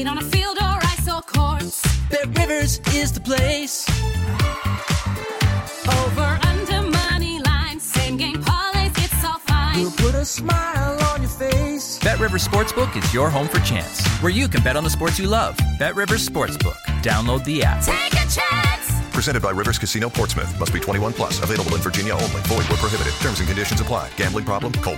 played on a field or ice or courts. Bet Rivers is the place. Over, under, money lines, same game parlays, it's all fine. We'll put a smile on your face. BetRivers Sportsbook is your home for chance, where you can bet on the sports you love. BetRivers Sportsbook. Download the app. Take a chance. Presented by Rivers Casino Portsmouth. Must be 21 plus. Available in Virginia only. Void where prohibited. Terms and conditions apply. Gambling problem? Call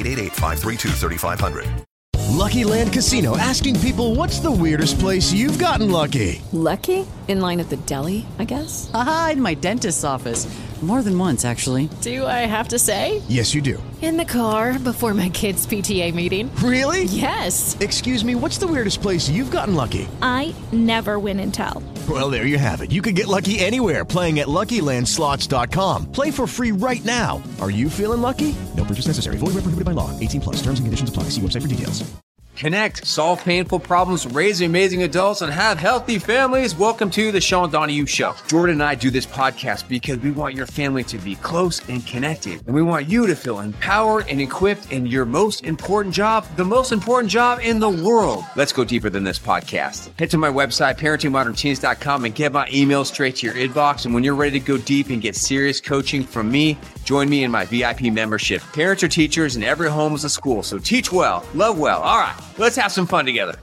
1-888-532-3500. Lucky Land Casino, asking people, what's the weirdest place you've gotten lucky? Lucky? In line at the deli, I guess? Aha, in my dentist's office. More than once, actually. Do I have to say? Yes, you do. In the car before my kids' PTA meeting. Really? Yes. Excuse me, what's the weirdest place you've gotten lucky? I never win and tell. Well, there you have it. You can get lucky anywhere, playing at LuckyLandSlots.com. Play for free right now. Are you feeling lucky? No purchase necessary. Void where prohibited by law. 18 plus. Terms and conditions apply. See website for details. Connect, solve painful problems, raise amazing adults, and have healthy families. Welcome to the Sean Donahue Show. Jordan and I do this podcast because we want your family to be close and connected. And we want you to feel empowered and equipped in your most important job, the most important job in the world. Let's go deeper than this podcast. Head to my website, parentingmodernteens.com, and get my email straight to your inbox. And when you're ready to go deep and get serious coaching from me, join me in my VIP membership. Parents are teachers and every home is a school. So teach well, love well. All right, let's have some fun together.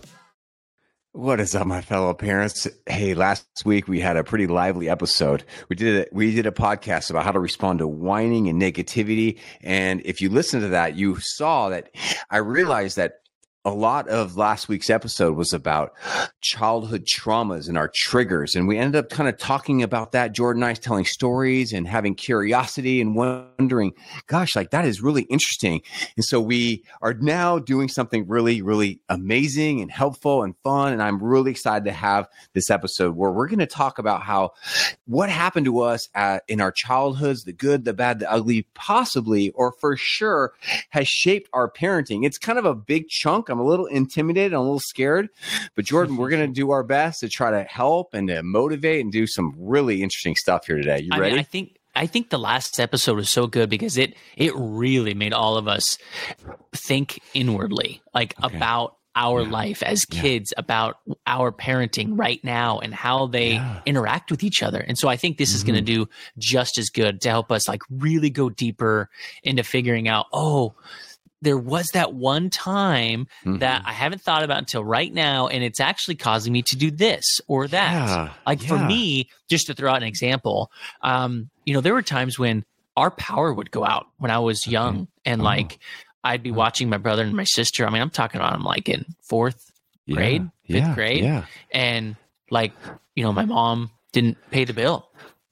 What is up, my fellow parents? Hey, last week we had a pretty lively episode. We did a podcast about how to respond to whining and negativity. And if you listen to that, you saw that I realized that a lot of last week's episode was about childhood traumas and our triggers. And we ended up kind of talking about that. Jordan and I telling stories and having curiosity and wondering, gosh, like that is really interesting. And so we are now doing something really, really amazing and helpful and fun. And I'm really excited to have this episode where we're going to talk about what happened to us in our childhoods, the good, the bad, the ugly, possibly, or for sure has shaped our parenting. It's kind of a big chunk. I'm a little intimidated. I'm a little scared. But Jordan, we're going to do our best to try to help and to motivate and do some really interesting stuff here today. You ready? I think the last episode was so good because it really made all of us think inwardly, about our life as kids, about our parenting right now and how they interact with each other. And so I think this is going to do just as good to help us really go deeper into figuring out, there was that one time that I haven't thought about until right now, and it's actually causing me to do this or that. For me, just to throw out an example, there were times when our power would go out when I was young, and I'd be watching my brother and my sister. I mean, I'm talking about them in fourth grade, fifth grade, and my mom didn't pay the bill.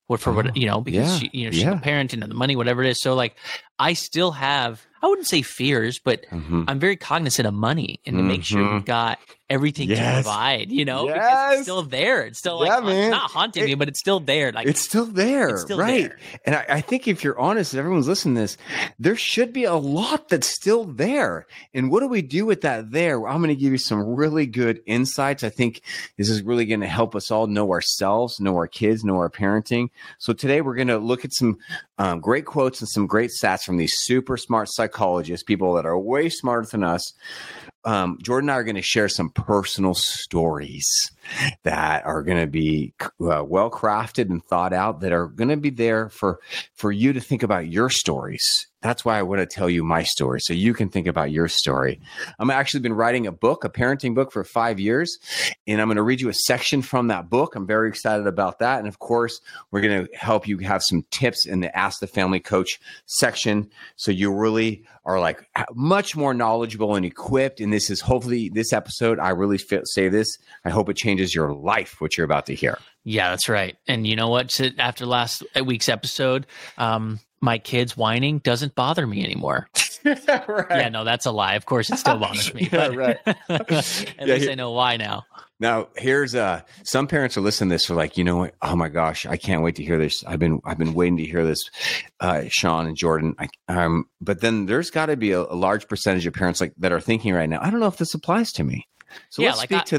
Because she's a parent and the money, whatever it is. So I still have, I wouldn't say fears, but I'm very cognizant of money and to make sure we've got everything to provide, because it's still there. It's still not haunting me, but it's still there. It's still there. It's still right. there. And I think if you're honest, if everyone's listening to this, there should be a lot that's still there. And what do we do with that there? I'm going to give you some really good insights. I think this is really going to help us all know ourselves, know our kids, know our parenting. So today we're going to look at some great quotes and some great stats from these super smart psychologists, people that are way smarter than us. Jordan and I are going to share some personal stories that are going to be well crafted and thought out, that are going to be there for you to think about your stories. That's why I want to tell you my story, so you can think about your story. I've actually been writing a parenting book for 5 years, and I'm going to read you a section from that book. I'm very excited about that. And of course, we're going to help you have some tips in the Ask the Family Coach section, so you really are much more knowledgeable and equipped. And this is hopefully this episode, I really say this, I hope it changes your life, what you're about to hear. Yeah, that's right. And you know what? After last week's episode, my kids whining doesn't bother me anymore. Right. Yeah, no, that's a lie. Of course, it still bothers me. Right. At least I know why now. Now, here's some parents are listening to this. Are like, you know what? Oh my gosh, I can't wait to hear this. I've been waiting to hear this, Sean and Jordan. But then there's got to be a large percentage of parents that are thinking right now, I don't know if this applies to me. So let's speak to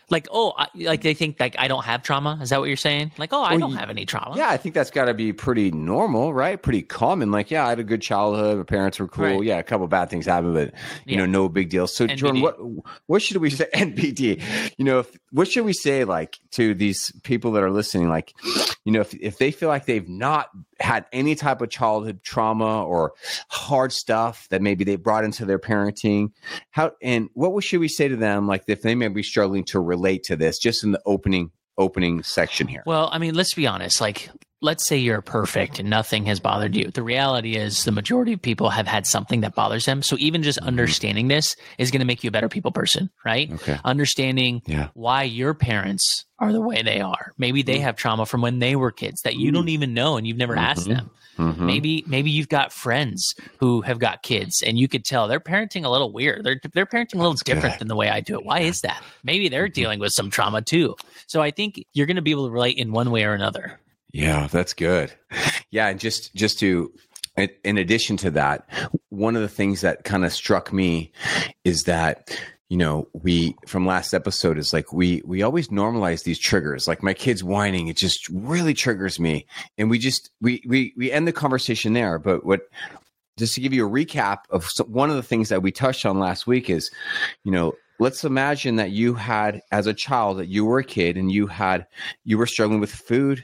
Like, like they think like I don't have trauma. Is that what you're saying? Like, I don't have any trauma. Yeah, I think that's got to be pretty normal, right? Pretty common. Like, yeah, I had a good childhood. My parents were cool. Right. Yeah, a couple of bad things happened, but no big deal. So, NBD. Jordan, what should we say? NBD. What should we say like to these people that are listening? Like, if they feel like they've not had any type of childhood trauma or hard stuff that maybe they brought into their parenting, what should we say to them? Like, if they may be struggling to relate to this, just in the opening section here. Well, I mean, let's be honest. Like, let's say you're perfect and nothing has bothered you. The reality is the majority of people have had something that bothers them. So even just understanding this is going to make you a better people person, right? Okay. Understanding why your parents are the way they are. Maybe they have trauma from when they were kids that you don't even know and you've never asked them. Maybe you've got friends who have got kids and you could tell they're parenting a little weird. They're parenting a little different than the way I do it. Why is that? Maybe they're dealing with some trauma too. So I think you're going to be able to relate in one way or another. Yeah, that's good. Yeah, and just to, in addition to that, one of the things that kind of struck me is that, we from last episode is like we always normalize these triggers. Like my kid's whining, it just really triggers me, and we end the conversation there. But just to give you a recap of one of the things that we touched on last week is, let's imagine that you had, as a child, that you were a kid and you were struggling with food,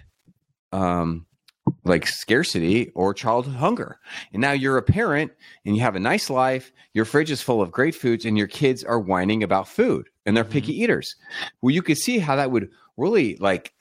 like scarcity or childhood hunger. And now you're a parent and you have a nice life. Your fridge is full of great foods and your kids are whining about food and they're picky eaters. Well, you could see how that would really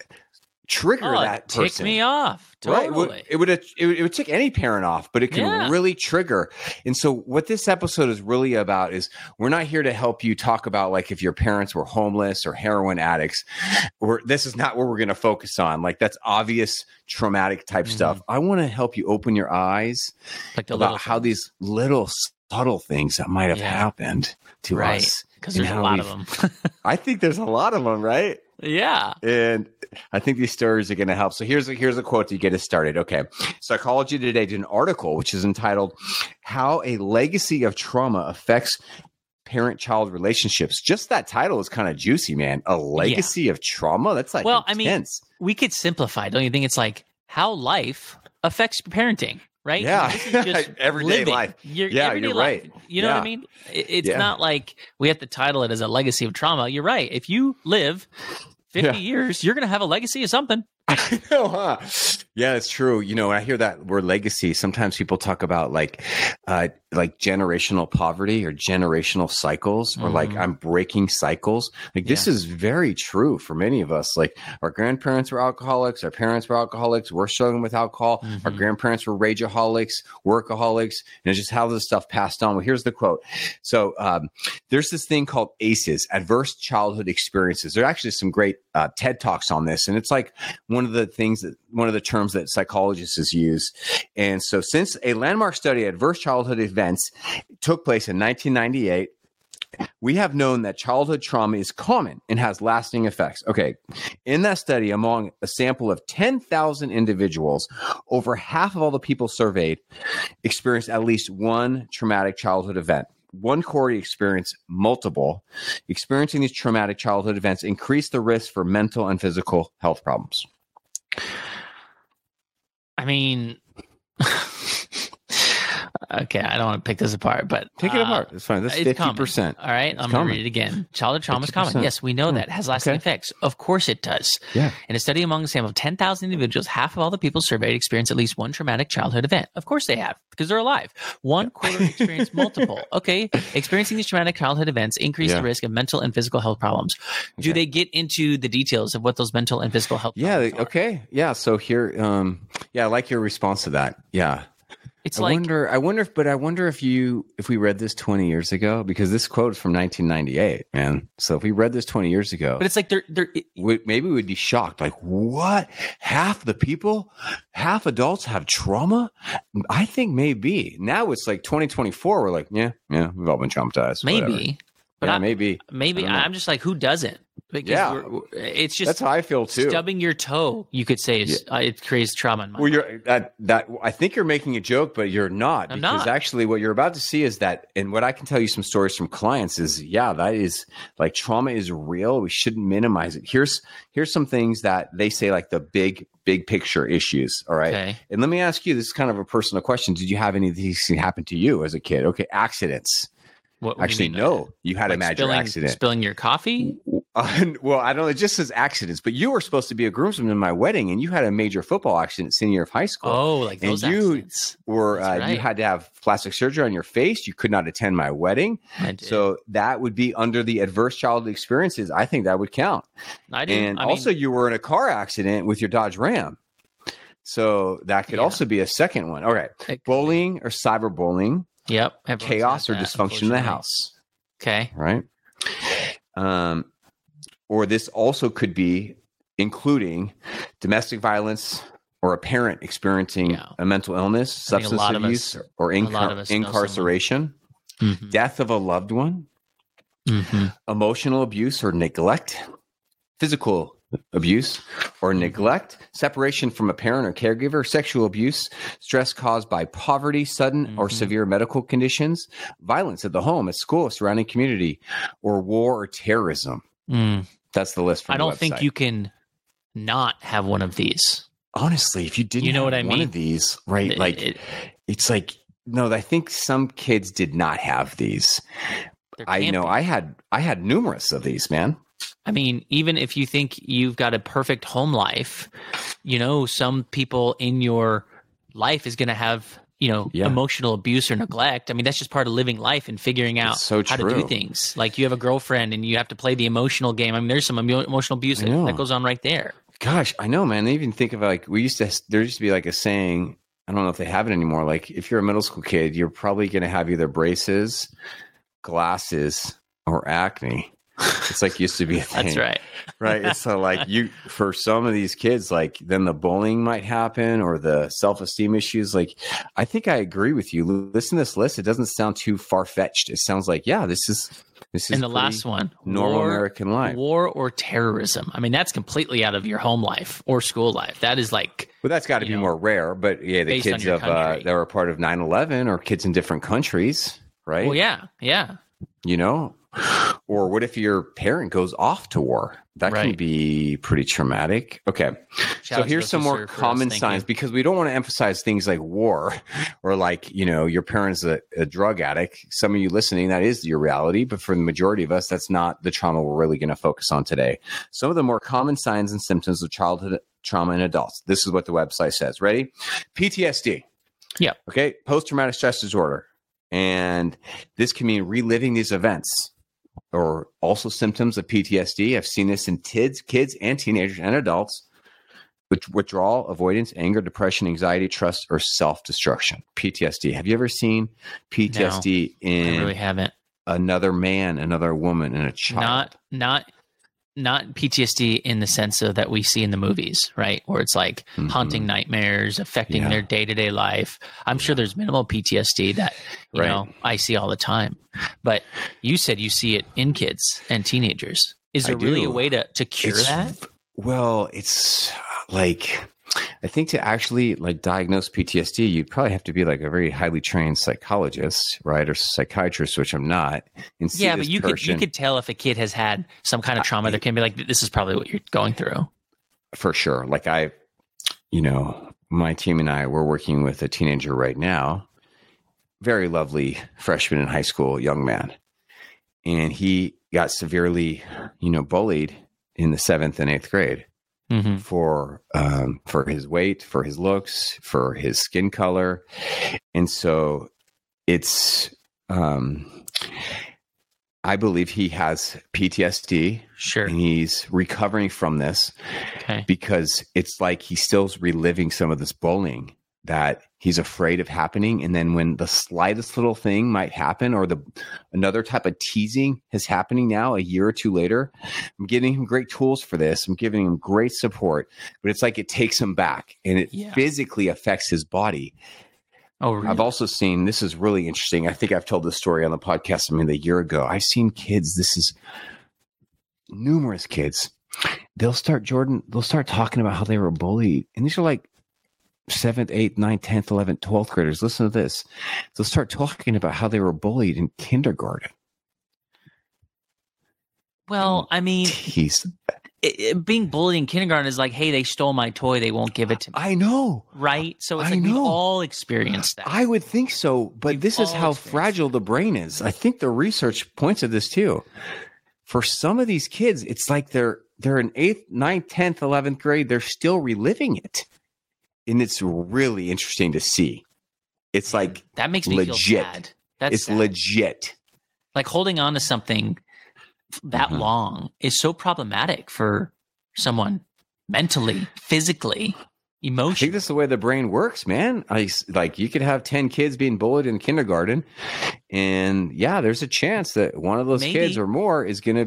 trigger that person. Tick me off. Totally. Right? It would tick any parent off, but it can really trigger. And so what this episode is really about is we're not here to help you talk about like if your parents were homeless or heroin addicts. This is not what we're going to focus on. Like that's obvious traumatic type stuff. I want to help you open your eyes about how these little subtle things that might have happened to us. Because there's a lot of them. I think there's a lot of them, right? Yeah. And I think these stories are going to help. So here's a quote to get us started. Okay. Psychology Today did an article which is entitled How a Legacy of Trauma Affects Parent-Child Relationships. Just that title is kind of juicy, man. A legacy of trauma? That's like intense. I mean, we could simplify. Don't you think? It's like how life affects parenting. Right? Yeah. This is just everyday life. You're right. You know what I mean? It's not like we have to title it as a legacy of trauma. You're right. If you live 50 years, you're going to have a legacy of something. I know, huh? Yeah, it's true. When I hear that word legacy, sometimes people talk about like generational poverty or generational cycles, or like I'm breaking cycles. Like this is very true for many of us. Like our grandparents were alcoholics, our parents were alcoholics, we're struggling with alcohol. Our grandparents were rageaholics, workaholics, and it's just how this stuff passed on. Well, here's the quote. So there's this thing called ACEs, Adverse Childhood Experiences. There are actually some great TED Talks on this, and it's like one of the terms that psychologists use. And so since a landmark study of adverse childhood events took place in 1998, we have known that childhood trauma is common and has lasting effects. Okay. In that study, among a sample of 10,000 individuals, over half of all the people surveyed experienced at least one traumatic childhood event. One quarter experienced multiple. Experiencing these traumatic childhood events increase the risk for mental and physical health problems. I mean, okay, I don't want to pick this apart, but take it apart. It's fine. That's 50%. All right, I'm going to read it again. Childhood trauma is common. Yes, we know that. It has lasting effects. Of course it does. Yeah. In a study among a sample of 10,000 individuals, half of all the people surveyed experienced at least one traumatic childhood event. Of course they have, because they're alive. One quarter experienced multiple. Okay. Experiencing these traumatic childhood events increase the risk of mental and physical health problems. Do they get into the details of what those mental and physical health problems are? Okay. Yeah. So here, I like your response to that. Yeah. It's I wonder if we read this 20 years ago, because this quote is from 1998, man. So if we read this 20 years ago, but it's like maybe we'd be shocked. Like, what? Half adults have trauma? I think maybe. Now it's like 2024. We're like, yeah, we've all been traumatized. Maybe. Whatever. But maybe. I'm just like, who doesn't? because it's just that's how I feel too. Stubbing your toe, you could say, it creates trauma in my mind. You're that I think you're making a joke, but you're not. I'm because not. Actually, what you're about to see is that, and what I can tell you some stories from clients is, that is like trauma is real. We shouldn't minimize it. Here's some things that they say, like the big picture issues. All right. Okay. And let me ask you, this is kind of a personal question. Did you have any of these happen to you as a kid? Okay. Accidents. What do Actually, you mean? no. You had a major accident. Spilling your coffee? Well, I don't know. It just says accidents, but you were supposed to be a groomsman in my wedding, and you had a major football accident senior year of high school. Oh, like those accidents. Were That's right. you had to have plastic surgery on your face. You could not attend my wedding. I did. So that would be under the adverse childhood experiences. I think that would count. I did. And also, you were in a car accident with your Dodge Ram. So that could also be a second one. All right. Bullying or cyberbullying. Yep. Chaos or dysfunction in the house. Okay. Right. Or this also could be including domestic violence or a parent experiencing a mental illness, substance abuse, or incarceration, death of a loved one, emotional abuse or neglect, physical abuse or neglect, separation from a parent or caregiver, sexual abuse, stress caused by poverty, sudden or severe medical conditions, violence at the home, at school, surrounding community, or war or terrorism. That's the list from I the don't website. think you can not have one of these. Honestly, if you didn't know what I have one mean? of these, right? It's like, no, I think some kids did not have these. I know I had numerous of these, man. I mean, even if you think you've got a perfect home life, some people in your life is going to have, emotional abuse or neglect. I mean, that's just part of living life and figuring out how to do things. Like you have a girlfriend and you have to play the emotional game. I mean, there's some emotional abuse that goes on right there. Gosh, I know, man. They even think of like, there used to be like a saying, I don't know if they have it anymore. Like if you're a middle school kid, you're probably going to have either braces, glasses, or acne. It's like used to be a thing. That's right. Right. It's so like for some of these kids, like then the bullying might happen or the self-esteem issues. Like, I think I agree with you. Listen to this list. It doesn't sound too far-fetched. It sounds like, this is and the last one, normal American life. War or terrorism. I mean, that's completely out of your home life or school life. That is like, well, that's got to be more rare, but the kids that were part of 9/11 or kids in different countries, right? Well, yeah. Or what if your parent goes off to war? That can be pretty traumatic. Okay. So here's some more common signs because we don't want to emphasize things like war or like, your parent's a drug addict. Some of you listening, that is your reality. But for the majority of us, that's not the trauma we're really going to focus on today. Some of the more common signs and symptoms of childhood trauma in adults. This is what the website says. Ready? PTSD. Yeah. Okay. Post-traumatic stress disorder. And this can mean reliving these events. Or also symptoms of PTSD. I've seen this in kids and teenagers and adults. Withdrawal, avoidance, anger, depression, anxiety, trust, or self-destruction. PTSD. Have you ever seen PTSD in I really haven't. Another man, another woman, and a child? Not PTSD in the sense of that we see in the movies, right? Where it's like haunting nightmares affecting their day-to-day life. I'm sure there's minimal PTSD that, you know, I see all the time. But you said you see it in kids and teenagers. Is there really a way to cure that? Well, it's like, I think to actually like diagnose PTSD, you'd probably have to be like a very highly trained psychologist, right? Or psychiatrist, which I'm not. And see but you could tell if a kid has had some kind of trauma. There can be like, this is probably what you're going through. For sure. Like my team and I, we're working with a teenager right now, very lovely freshman in high school, young man. And he got severely, bullied in the 7th and 8th grade. For his weight, for his looks, for his skin color. And so it's, I believe he has PTSD. Sure. And he's recovering from this because it's like he's still reliving some of this bullying that he's afraid of happening. And then when the slightest little thing might happen or another type of teasing is happening now, a year or two later, I'm giving him great tools for this. I'm giving him great support, but it's like it takes him back and it physically affects his body. Oh, really? I've also seen, this is really interesting. I think I've told this story on the podcast, a year ago. I've seen kids, this is numerous kids. They'll start talking about how they were bullied. And these are like 7th, 8th, 9th, 10th, 11th, 12th graders. Listen to this. They'll start talking about how they were bullied in kindergarten. Well, I mean, being bullied in kindergarten is like, hey, they stole my toy. They won't give it to me. I know. Right? So it's like we've all experienced that. I would think so. But this is how fragile the brain is. I think the research points to this too. For some of these kids, it's like they're in 8th, 9th, 10th, 11th grade. They're still reliving it. And it's really interesting to see. It's like that makes me legit. Feel sad. It's sad. Legit. Like holding on to something that long is so problematic for someone mentally, physically, emotionally. I think this is the way the brain works, man. Like you could have 10 kids being bullied in kindergarten, and yeah, there's a chance that one of those kids or more it's on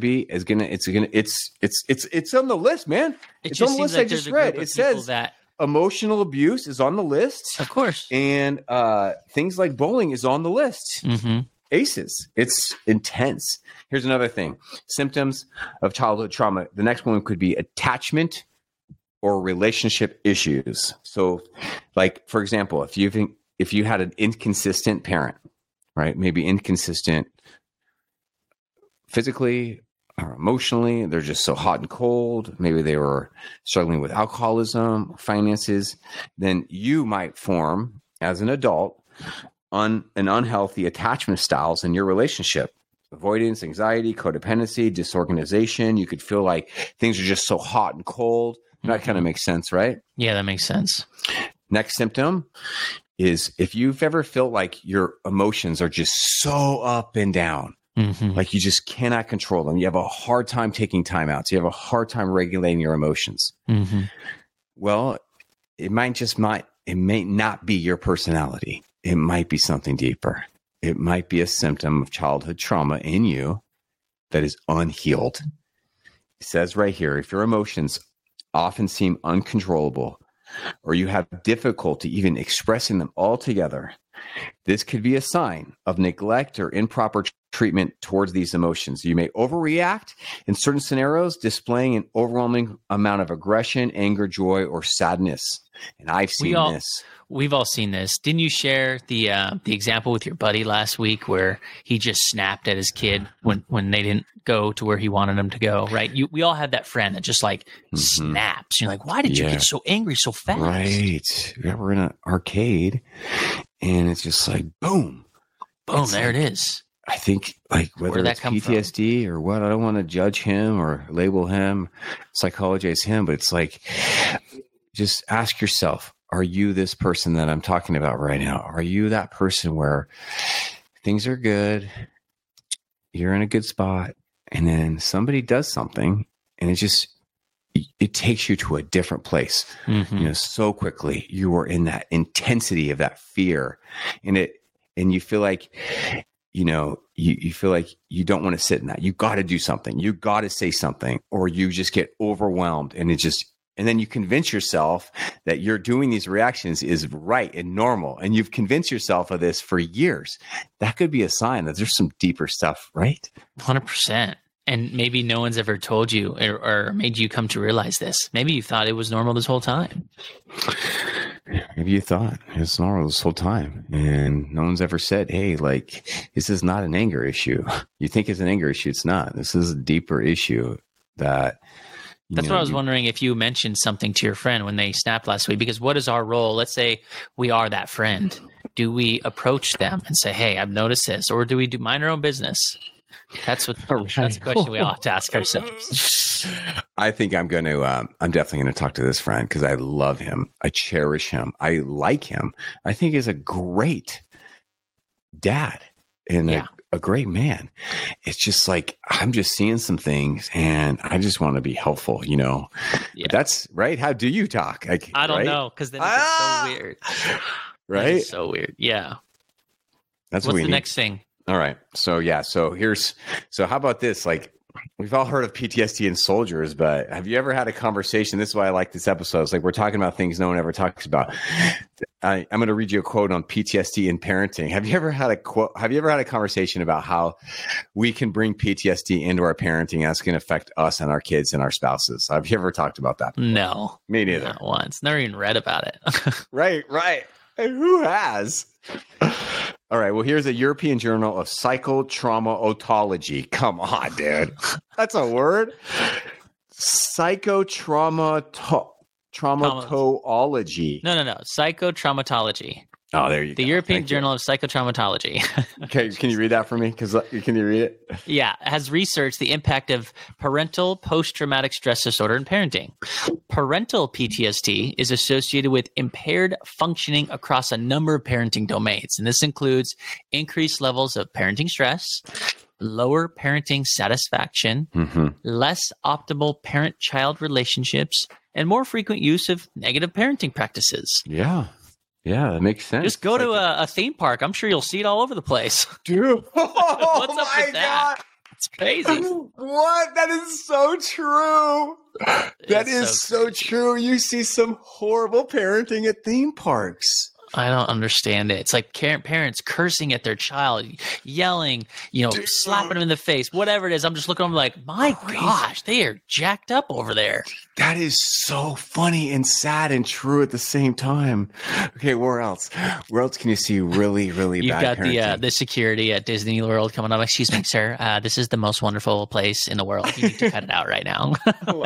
the list, man. It's on the list I just read. It says that emotional abuse is on the list, of course, and things like bullying is on the list. ACEs. It's intense. Here's another thing. Symptoms of childhood trauma. The next one could be attachment or relationship issues. So, like, for example, if you had an inconsistent parent, right? Maybe inconsistent physically or emotionally. They're just so hot and cold. Maybe they were struggling with alcoholism or finances. Then you might form, as an adult, an unhealthy attachment styles in your relationship. Avoidance, anxiety, codependency, disorganization. You could feel like things are just so hot and cold. That kind of makes sense, right? Yeah, that makes sense. Next symptom is if you've ever felt like your emotions are just so up and down, like you just cannot control them. You have a hard time taking time out. You have a hard time regulating your emotions. Well, it may not be your personality. It might be something deeper. It might be a symptom of childhood trauma in you that is unhealed. It says right here, if your emotions often seem uncontrollable or you have difficulty even expressing them altogether, this could be a sign of neglect or improper treatment towards these emotions. You may overreact in certain scenarios, displaying an overwhelming amount of aggression, anger, joy, or sadness. And I've seen this. We've all seen this. Didn't you share the example with your buddy last week where he just snapped at his kid when they didn't go to where he wanted them to go, right? We all have that friend that just like snaps. You're like, why did you get so angry so fast? Right. Yeah, we're in an arcade and it's just like, boom. Boom, it's there like, it is. I think like whether it's PTSD or what, I don't want to judge him or label him, psychologize him, but it's like, just ask yourself, are you this person that I'm talking about right now? Are you that person where things are good, you're in a good spot, and then somebody does something and it takes you to a different place, so quickly. You are in that intensity of that fear and you feel like, you feel like you don't want to sit in that. You got to do something. You got to say something, or you just get overwhelmed and then you convince yourself that you're doing these reactions is right and normal. And you've convinced yourself of this for years. That could be a sign that there's some deeper stuff, right? 100%. And maybe no one's ever told you or made you come to realize this. Maybe you thought it was normal this whole time. Maybe you thought it was normal this whole time. And no one's ever said, hey, like, this is not an anger issue. You think it's an anger issue. It's not. This is a deeper issue that... That's what I was wondering, if you mentioned something to your friend when they snapped last week, because what is our role? Let's say we are that friend. Do we approach them and say, hey, I've noticed this, or do we mind our own business? That's a question we all have to ask ourselves. I think I'm definitely going to talk to this friend because I love him. I cherish him. I like him. I think he's a great dad and a great man. It's just like, I'm just seeing some things and I just want to be helpful, Yeah. But that's right. How do you talk? I don't know. Cause then it's so weird. Right. It's so weird. Yeah. That's what's the next thing? All right. So how about this? Like, we've all heard of PTSD in soldiers, but have you ever had a conversation? This is why I like this episode. It's like we're talking about things no one ever talks about. I'm going to read you a quote on PTSD in parenting. Have you ever had a conversation about how we can bring PTSD into our parenting and that's going to affect us and our kids and our spouses? Have you ever talked about that before? No. Me neither. Not once. Never even read about it. Right. Hey, who has? All right. Well, here's a European Journal of Psychotraumatology. Come on, dude. That's a word. Traumatology. No. Psychotraumatology. Oh, there you go. The European Journal of Psychotraumatology. Okay, can you read that for me? Can you read it? Yeah, has researched the impact of parental post-traumatic stress disorder in parenting. Parental PTSD is associated with impaired functioning across a number of parenting domains, and this includes increased levels of parenting stress, lower parenting satisfaction, less optimal parent-child relationships, and more frequent use of negative parenting practices. Yeah, that makes sense. Just go to a theme park. I'm sure you'll see it all over the place. Dude. What's up with that? It's crazy. What? That is so true. That is so true. You see some horrible parenting at theme parks. I don't understand it. It's like parents cursing at their child, yelling, slapping them in the face, whatever it is. I'm just looking at them like, my gosh, they are jacked up over there. That is so funny and sad and true at the same time. Okay, where else? Where else can you see really, really bad parenting? You've got the security at Disney World coming up. Excuse me, sir. This is the most wonderful place in the world. You need to cut it out right now.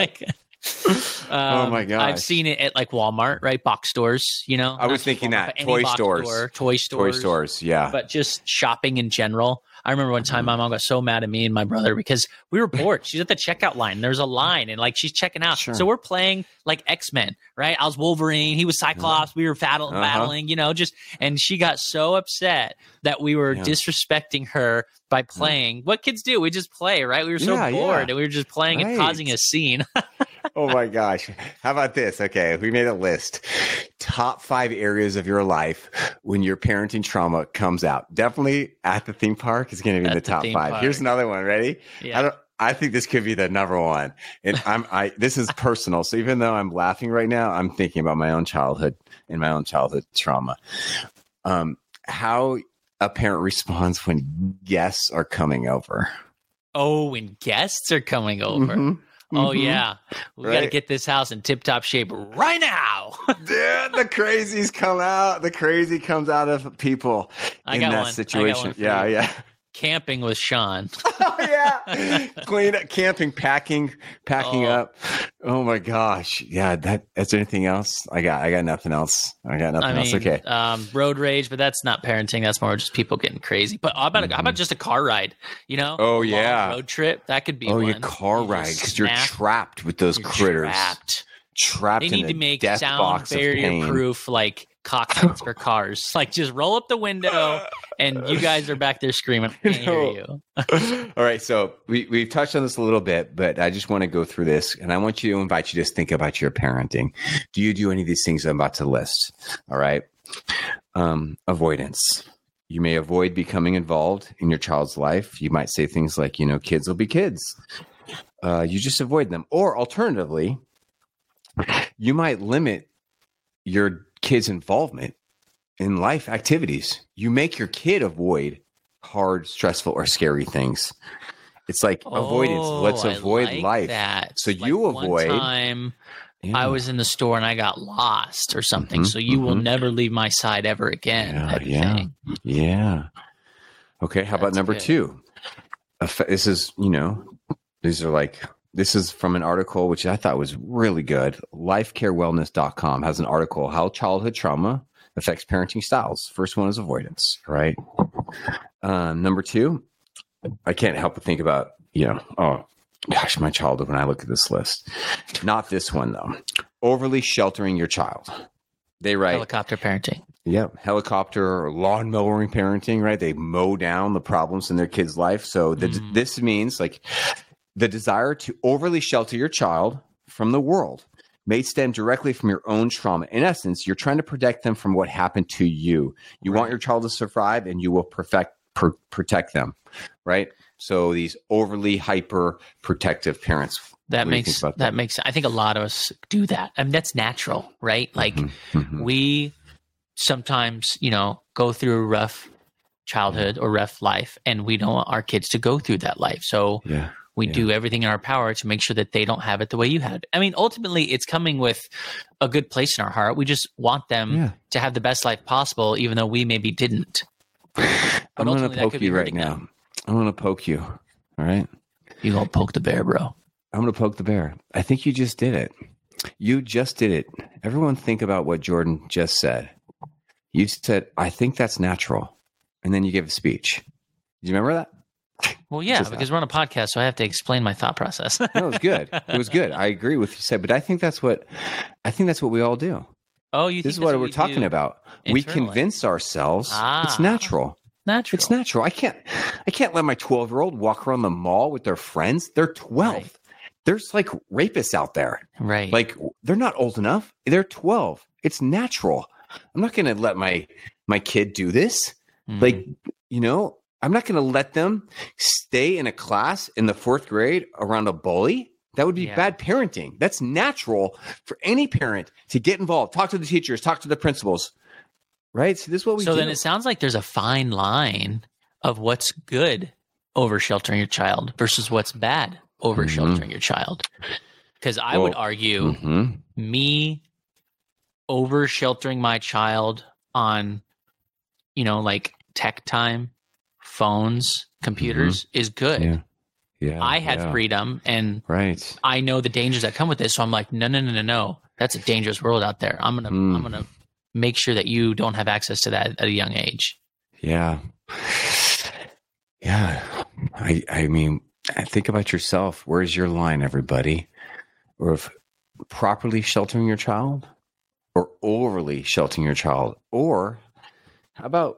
Oh my gosh. I've seen it at like Walmart, right? Box stores, I was thinking that. Toy stores. Yeah. But just shopping in general. I remember one time my mom got so mad at me and my brother because we were bored. She's at the checkout line. There's a line and like she's checking out. Sure. So we're playing like X-Men, right? I was Wolverine. He was Cyclops. We were battling, and she got so upset that we were disrespecting her by playing. What kids do? We just play, right? We were so bored and we were just playing and causing a scene. Oh my gosh. How about this? Okay. We made a list. Top 5 areas of your life when your parenting trauma comes out. Definitely at the theme park is going to be in the top 5. Park. Here's another one. Ready? Yeah. I think this could be the number one. And this is personal. So even though I'm laughing right now, I'm thinking about my own childhood and my own childhood trauma. How a parent responds when guests are coming over. Oh, when guests are coming over. Oh, yeah. We got to get this house in tip-top shape right now. Dude, the crazies come out. The crazy comes out of people in that situation. Yeah. Camping with Sean. Oh, yeah. Clean up, camping, packing up. Oh, my gosh. Yeah. Is there anything else? I got nothing else. Else. Okay. Road rage, but that's not parenting. That's more just people getting crazy. But how about just a car ride? Oh, yeah. Road trip. That could be one. Oh, yeah. Car ride. Because you're trapped with those critters. Trapped they need to make sound barrier-proof, like cockpits for cars. Like, just roll up the window, and you guys are back there screaming. I can't hear you. All right, so we've touched on this a little bit, but I just want to go through this, and I want you to invite you to think about your parenting. Do you do any of these things I'm about to list? All right. Avoidance. You may avoid becoming involved in your child's life. You might say things like, kids will be kids. You just avoid them. Or alternatively, you might limit your kid's involvement in life activities. You make your kid avoid hard, stressful, or scary things. It's like avoidance. Let's avoid life. That. So you avoid. One time I was in the store and I got lost or something. So you will never leave my side ever again. Yeah. Okay. How about number 2? This is, this is from an article, which I thought was really good. Lifecarewellness.com has an article, How Childhood Trauma Affects Parenting Styles. First one is avoidance, right? Number 2, I can't help but think about, my childhood when I look at this list. Not this one, though. Overly sheltering your child. They write. Helicopter parenting. Yep. Helicopter or lawn mowing parenting, right? They mow down the problems in their kid's life. So this means like the desire to overly shelter your child from the world may stem directly from your own trauma. In essence, you're trying to protect them from what happened to you. You want your child to survive and you will protect them, right? So these overly hyper protective parents. That makes I think a lot of us do that. I mean, that's natural, right? Like we sometimes, go through a rough childhood or rough life, and we don't want our kids to go through that life. So we do everything in our power to make sure that they don't have it the way you had. I mean, ultimately, it's coming with a good place in our heart. We just want them to have the best life possible, even though we maybe didn't. I'm going to poke you right now. I'm going to poke you. All right? You going to poke the bear, bro. I'm going to poke the bear. I think you just did it. You just did it. Everyone think about what Jordan just said. You said, I think that's natural. And then you gave a speech. Do you remember that? Well, yeah, because we're on a podcast, so I have to explain my thought process. No, it was good. It was good. I agree with you said, but I think that's what we all do. Oh, you this is what we're talking about. We convince ourselves it's natural. It's natural. I can't let my 12-year-old walk around the mall with their friends. They're 12. Right. There's like rapists out there. Right. Like they're not old enough. They're 12. It's natural. I'm not going to let my kid do this. Like, I'm not going to let them stay in a class in the 4th grade around a bully. That would be bad parenting. That's natural for any parent to get involved, talk to the teachers, talk to the principals. Right? So this is what we do. So then it sounds like there's a fine line of what's good over sheltering your child versus what's bad over sheltering your child. Because I would argue me over sheltering my child on, like tech time, phones, computers is good. Yeah. I had freedom and I know the dangers that come with this. So I'm like, no. That's a dangerous world out there. I'm gonna make sure that you don't have access to that at a young age. Yeah. Yeah. I mean, think about yourself. Where's your line, everybody? Or if properly sheltering your child or overly sheltering your child, or how about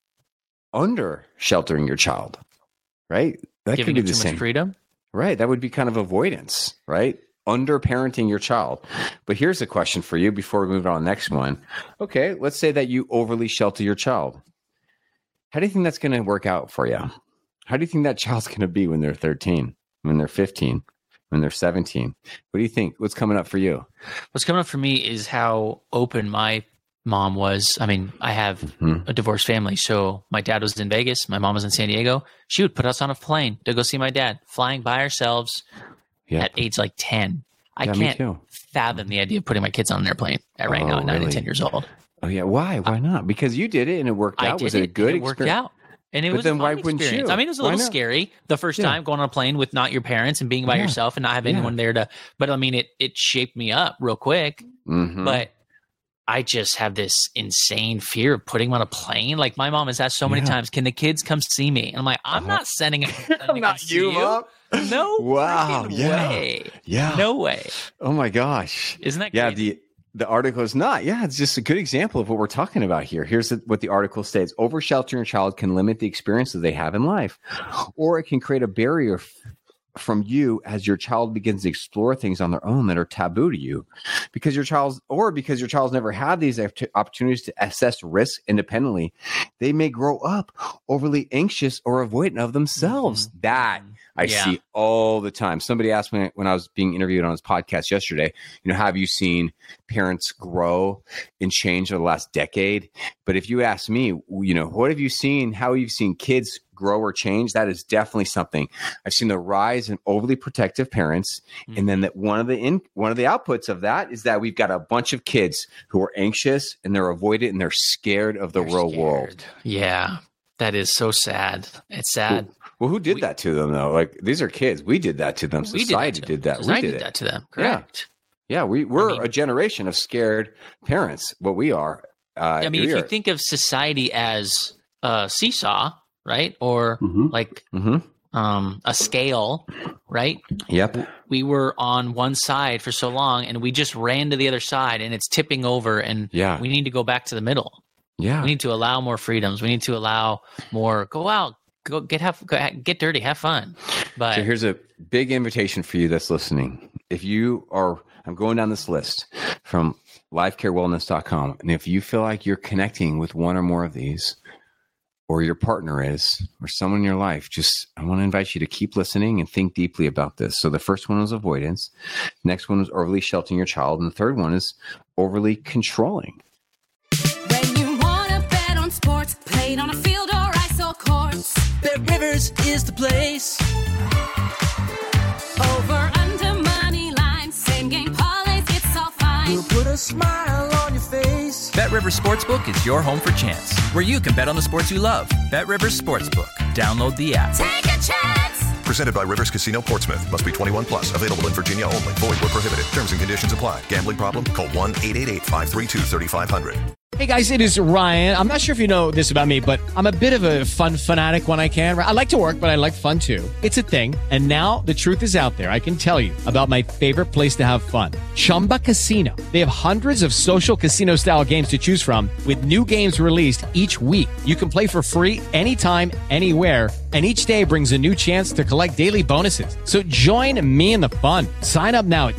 under sheltering your child, right? That Giving could be you the too same. much freedom? Right. That would be kind of avoidance, right? Under parenting your child. But here's a question for you before we move on to the next one. Okay, let's say that you overly shelter your child. How do you think that's going to work out for you? How do you think that child's going to be when they're 13, when they're 15, when they're 17? What do you think? What's coming up for you? What's coming up for me is how open my mom was. I mean, I have a divorced family. So my dad was in Vegas. My mom was in San Diego. She would put us on a plane to go see my dad, flying by ourselves at age like 10. I can't fathom the idea of putting my kids on an airplane right now at 9 and 10 years old. Oh, yeah. Why? Why not? Because you did it and it worked out. Was it a good experience? It worked out. And it was then a why fun wouldn't experience. you? I mean, it was a little scary the first time going on a plane with not your parents and being by yourself and not having anyone there to, but I mean, it shaped me up real quick. But I just have this insane fear of putting them on a plane. Like my mom has asked so many times, can the kids come see me? And I'm like, I'm not sending them. I'm not you, Mom. No way. Yeah. No way. Oh my gosh. Isn't that crazy? The article is not. Yeah, it's just a good example of what we're talking about here. Here's what the article states. Over sheltering a child can limit the experiences they have in life, or it can create a barrier from you as your child begins to explore things on their own that are taboo to you because your child's never had these opportunities to assess risk independently. They may grow up overly anxious or avoidant of themselves. That I see all the time. Somebody asked me when I was being interviewed on his podcast yesterday, have you seen parents grow and change over the last decade? But if you ask me, what have you seen? How have you seen kids grow or change? That is definitely something. I've seen the rise in overly protective parents. And then that one of the outputs of that is that we've got a bunch of kids who are anxious and they're avoidant and they're scared of the real world. Yeah. That is so sad. It's sad. Well, who did that to them, though? Like, these are kids. We did that to them. Society did that. Society did that to them. Correct. Yeah, we're a generation of scared parents. What we are. I mean, if you think of society as a seesaw, right? Or a scale, right? Yep. We were on one side for so long, and we just ran to the other side, and it's tipping over, and we need to go back to the middle. Yeah. We need to allow more freedoms. We need to allow more go out. Go get dirty, have fun. But so here's a big invitation for you that's listening. If you are, I'm going down this list from lifecarewellness.com. And if you feel like you're connecting with one or more of these, or your partner is, or someone in your life, I want to invite you to keep listening and think deeply about this. So the first one was avoidance. Next one was overly sheltering your child. And the third one is overly controlling. When you want to bet on sports, played on a field or ice or courts. Bet Rivers is the place. Over, under, money line, same game parlays, it's all fine. We'll put a smile on your face. Bet Rivers Sportsbook is your home for chance, where you can bet on the sports you love. Bet Rivers Sportsbook. Download the app. Take a chance. Presented by Rivers Casino Portsmouth. Must be 21 plus. Available in Virginia only. Void where prohibited. Terms and conditions apply. Gambling problem? Call 1-888-532-3500. Hey guys, it is Ryan. I'm not sure if you know this about me, but I'm a bit of a fun fanatic when I can. I like to work, but I like fun too. It's a thing. And now the truth is out there. I can tell you about my favorite place to have fun. Chumba Casino. They have hundreds of social casino style games to choose from with new games released each week. You can play for free anytime, anywhere. And each day brings a new chance to collect daily bonuses. So join me in the fun. Sign up now at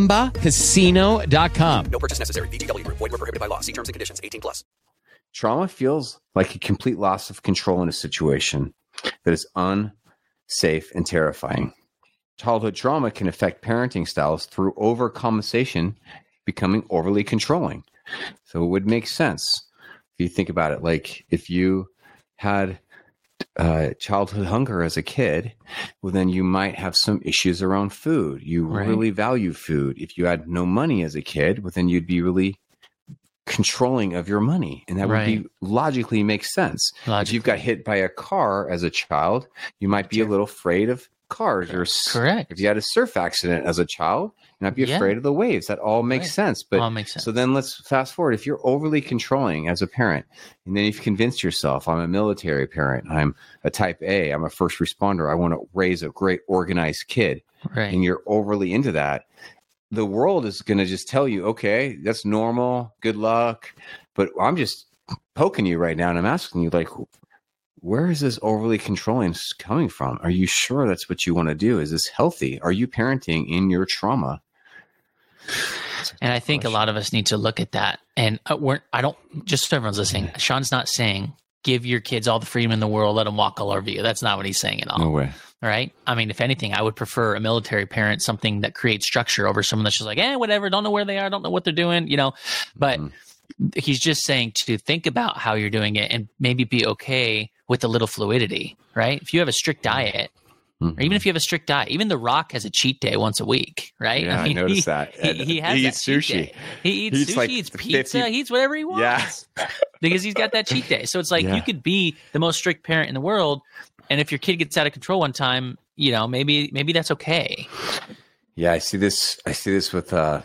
ChumbaCasino.com. No purchase necessary. VGW Group. Void where prohibited by law. See terms and conditions. 18 plus. Trauma feels like a complete loss of control in a situation that is unsafe and terrifying. Childhood trauma can affect parenting styles through overcompensation, becoming overly controlling. So it would make sense if you think about it. Like if you had childhood hunger as a kid, well, then you might have some issues around food. You really value food. If you had no money as a kid, well, then you'd be really controlling of your money, and that would be logically makes sense. If you've got hit by a car as a child, you might be a little afraid of cars. Or if you had a surf accident as a child, you might be afraid of the waves. That all makes sense. But all makes sense. So then let's fast forward. If you're overly controlling as a parent, and then you've convinced yourself, I'm a military parent, I'm a type A, I'm a first responder, I want to raise a great organized kid, and you're overly into that, the world is going to just tell you, okay, that's normal, good luck. But I'm just poking you right now, and I'm asking you, like, where is this overly controlling coming from? Are you sure that's what you want to do? Is this healthy? Are you parenting in your trauma? And I think a lot of us need to look at that. And just so everyone's listening, Sean's not saying give your kids all the freedom in the world, let them walk all over you. That's not what he's saying at all. No way. All right. I mean, if anything, I would prefer a military parent, something that creates structure over someone that's just like, whatever, don't know where they are, don't know what they're doing, But he's just saying to think about how you're doing it and maybe be okay with a little fluidity, right? If you have a strict diet, or even if you have a strict diet, even The Rock has a cheat day once a week, right? Yeah, I noticed that. He has eats sushi. He eats sushi, he eats pizza, he eats whatever he wants. Yeah. Because he's got that cheat day. So it's like you could be the most strict parent in the world, and if your kid gets out of control one time, maybe that's okay. Yeah, I see this with a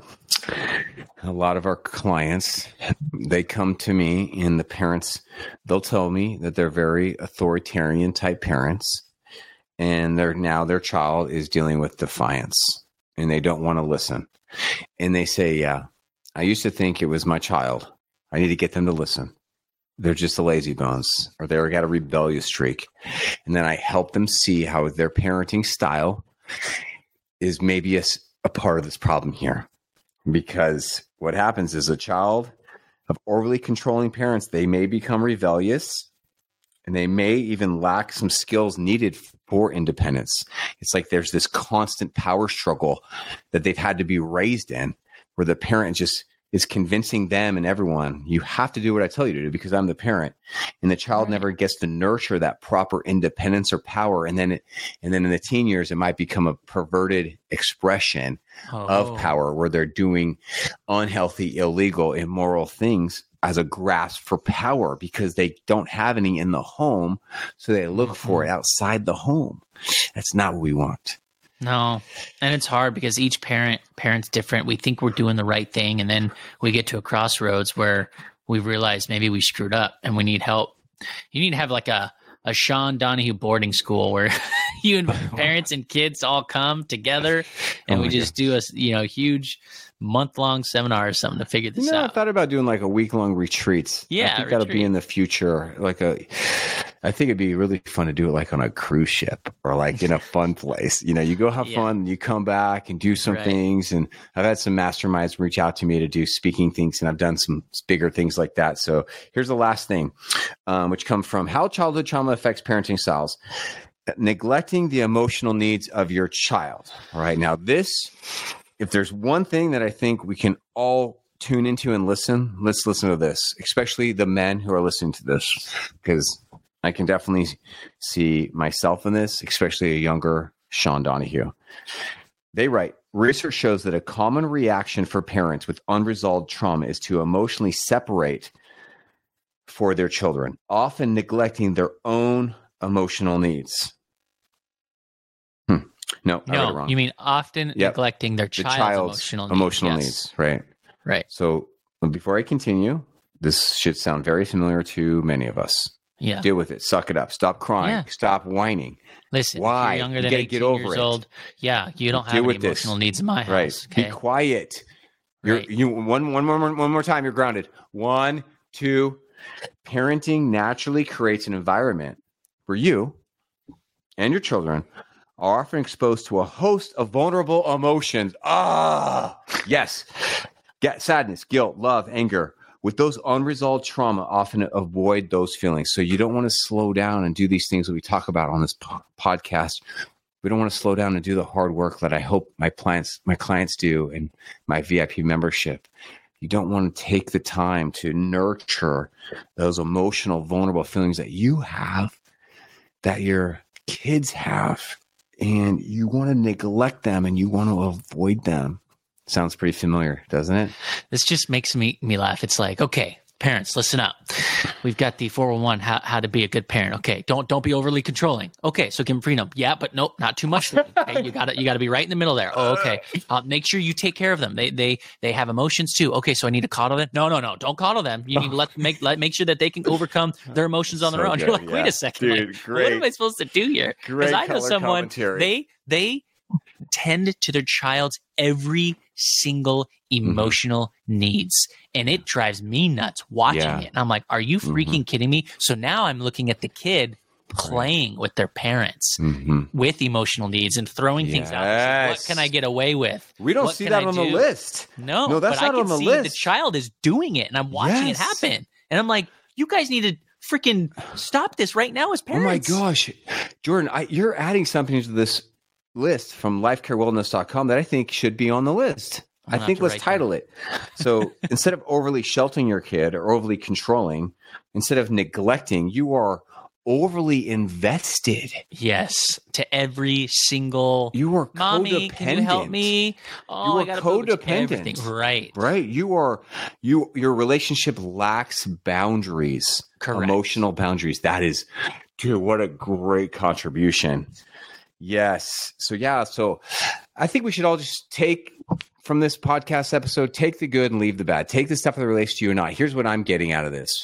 lot of our clients. They come to me, and the parents, they'll tell me that they're very authoritarian type parents, and their child is dealing with defiance, and they don't want to listen. And they say, I used to think it was my child. I need to get them to listen. They're just a lazy bones, or they've got a rebellious streak. And then I help them see how their parenting style is maybe a part of this problem here. Because what happens is a child of overly controlling parents, they may become rebellious, and they may even lack some skills needed for independence. It's like there's this constant power struggle that they've had to be raised in, where the parent just is convincing them and everyone, you have to do what I tell you to do because I'm the parent. And the child never gets to nurture that proper independence or power. And then in the teen years, it might become a perverted expression of power, where they're doing unhealthy, illegal, immoral things as a grasp for power because they don't have any in the home. So they look for it outside the home. That's not what we want. No. And it's hard because each parent's different. We think we're doing the right thing, and then we get to a crossroads where we realize maybe we screwed up and we need help. You need to have like a Sean Donahue boarding school where you and parents and kids all come together and we just do a huge month-long seminar or something to figure this out. I thought about doing like a week-long retreats. Yeah, I think that'll be in the future. I think it'd be really fun to do it like on a cruise ship or like in a fun place. You know, you go have fun, you come back and do some things. And I've had some masterminds reach out to me to do speaking things, and I've done some bigger things like that. So here's the last thing, which comes from How Childhood Trauma Affects Parenting Styles. Neglecting the emotional needs of your child. All right. Now this, if there's one thing that I think we can all tune into and listen, let's listen to this, especially the men who are listening to this, because I can definitely see myself in this, especially a younger Sean Donahue. They write, research shows that a common reaction for parents with unresolved trauma is to emotionally separate for their children, often neglecting their own emotional needs. No, I read it wrong. You mean often neglecting their child's emotional needs. Right. Right. So before I continue, this should sound very familiar to many of us. Yeah. Deal with it. Suck it up. Stop crying. Stop whining. Listen, why? If you're younger than 18 years old, you don't have any emotional needs in my house. Right. Okay? Be quiet. You one more time. You're grounded. 1, 2. Parenting naturally creates an environment where you and your children are often exposed to a host of vulnerable emotions. Yes. Sadness, guilt, love, anger. With those unresolved trauma, often avoid those feelings. So you don't want to slow down and do these things that we talk about on this podcast. We don't want to slow down and do the hard work that I hope my clients do in my VIP membership. You don't want to take the time to nurture those emotional, vulnerable feelings that you have, that your kids have, and you want to neglect them and you want to avoid them. Sounds pretty familiar, doesn't it? This just makes me laugh. It's like, okay, parents, listen up. We've got the 411, how to be a good parent. Okay, don't be overly controlling. Okay, so give them freedom. Yeah, but nope, not too much. Okay, you gotta be right in the middle there. Oh, okay. Make sure you take care of them. They have emotions too. Okay, so I need to coddle them. No, don't coddle them. You need to make sure that they can overcome their emotions on their own. Good. You're like, wait a second, dude, like, what am I supposed to do here? Because I know someone they tend to their child's every single emotional needs, and it drives me nuts watching it. And I'm like, are you freaking kidding me? So now I'm looking at the kid playing with their parents with emotional needs and throwing things out. Like, what can I get away with? We don't see that on the list. No, that's but not on the list. The child is doing it, and I'm watching it happen, and I'm like, you guys need to freaking stop this right now as parents. Oh my gosh, Jordan, you're adding something to this list from lifecarewellness.com that I think should be on the list. I think let's title it. So instead of overly sheltering your kid or overly controlling, instead of neglecting, you are overly invested. Yes, to every single. You are Mommy, codependent. can you help me? Oh, you are codependent. Right. Right. Your relationship lacks boundaries. Correct. Emotional boundaries. That is, dude, what a great contribution. Yes. So I think we should all just take from this podcast episode, take the good and leave the bad. Take the stuff that relates to you and I. Here's what I'm getting out of this.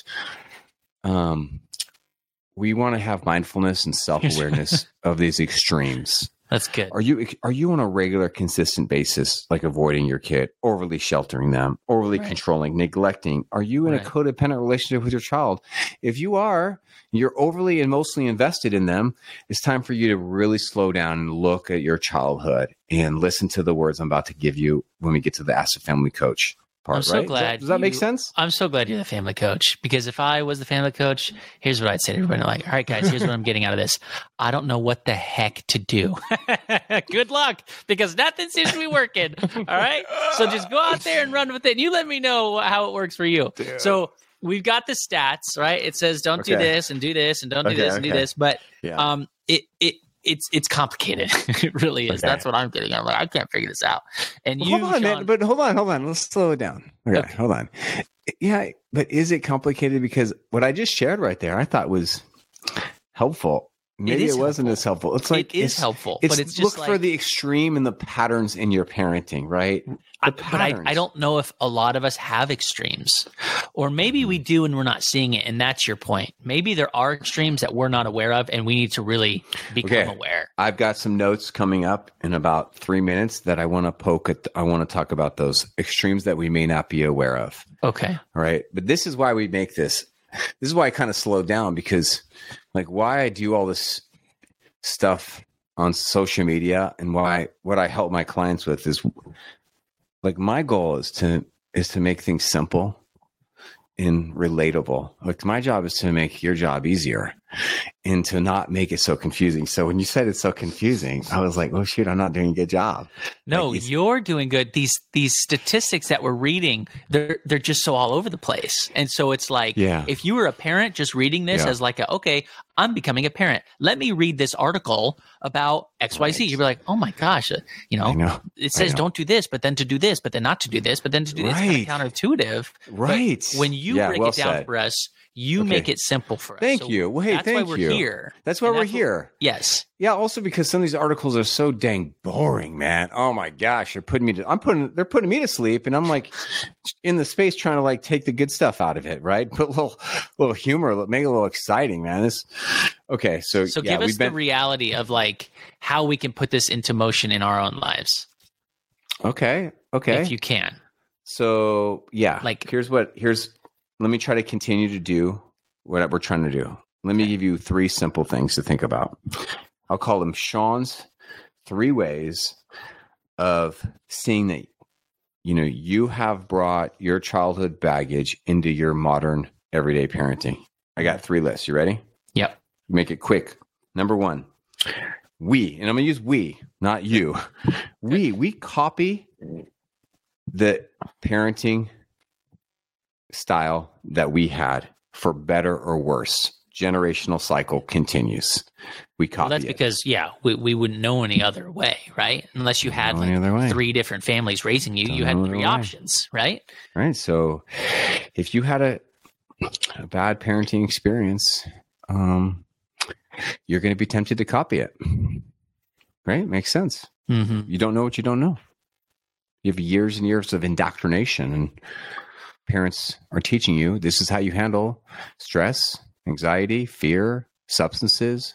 We want to have mindfulness and self-awareness of these extremes. That's good. Are you on a regular, consistent basis, like avoiding your kid, overly sheltering them, overly controlling, neglecting? Are you in a codependent relationship with your child? If you are, you're overly and mostly invested in them. It's time for you to really slow down and look at your childhood and listen to the words I'm about to give you when we get to the Ask the Family Coach part. I'm so glad. Does that make sense? I'm so glad you're the family coach, because if I was the family coach, here's what I'd say to everybody. Like, all right, guys, here's what I'm getting out of this. I don't know what the heck to do. Good luck, because nothing seems to be working. All right. So just go out there and run with it. And you let me know how it works for you. Dude. So we've got the stats, right? It says don't do this and do this and don't do this and do this. But it's complicated. It really is. That's what I'm getting. I'm like, I can't figure this out. And hold on, man. But hold on. Let's slow it down. Okay, hold on. Yeah, but is it complicated? Because what I just shared right there, I thought was helpful. Maybe it wasn't as helpful. It's like it is helpful, but it's look just for the extreme in the patterns in your parenting, right? But I don't know if a lot of us have extremes, or maybe we do and we're not seeing it. And that's your point. Maybe there are extremes that we're not aware of, and we need to really become aware. I've got some notes coming up in about 3 minutes that I want to poke at. I want to talk about those extremes that we may not be aware of. Okay. All right. But this is why we make this. This is why I kind of slowed down, because like why I do all this stuff on social media and what I help my clients with is like my goal is to make things simple and relatable. Like my job is to make your job easier and to not make it so confusing. So when you said it's so confusing, I was like, oh shoot, I'm not doing a good job. No, like you're doing good. These statistics that we're reading, they're just so all over the place. And so it's like, if you were a parent just reading this as like, okay, I'm becoming a parent. Let me read this article about XYZ. You'd be like, oh my gosh, it says don't do this, but then to do this, but then not to do this, but then to do this. Kind of counterintuitive. Right. But when you break it down for us, you make it simple for us. Thank you. Well, hey, that's why we're here. That's why we're here. Yes. Yeah. Also, because some of these articles are so dang boring, man. Oh my gosh, they're putting me to sleep, and I'm like in the space trying to like take the good stuff out of it, right? Put a little humor, make it a little exciting, man. Okay. So give us the reality of like how we can put this into motion in our own lives. Okay. If you can. So let me try to continue to do what we're trying to do. Let me give you 3 simple things to think about. I'll call them Sean's 3 ways of seeing that, you have brought your childhood baggage into your modern everyday parenting. I got 3 lists. You ready? Yep. Make it quick. Number 1, and I'm going to use we, not you. We copy the parenting style that we had, for better or worse. Generational cycle continues. We copy that's because we wouldn't know any other way, right? Unless you had like 3 different families raising you, you had 3 options, right? Right. So if you had a bad parenting experience, you're going to be tempted to copy it. Right? Makes sense. Mm-hmm. You don't know what you don't know. You have years and years of indoctrination, and parents are teaching you this is how you handle stress, anxiety, fear, substances.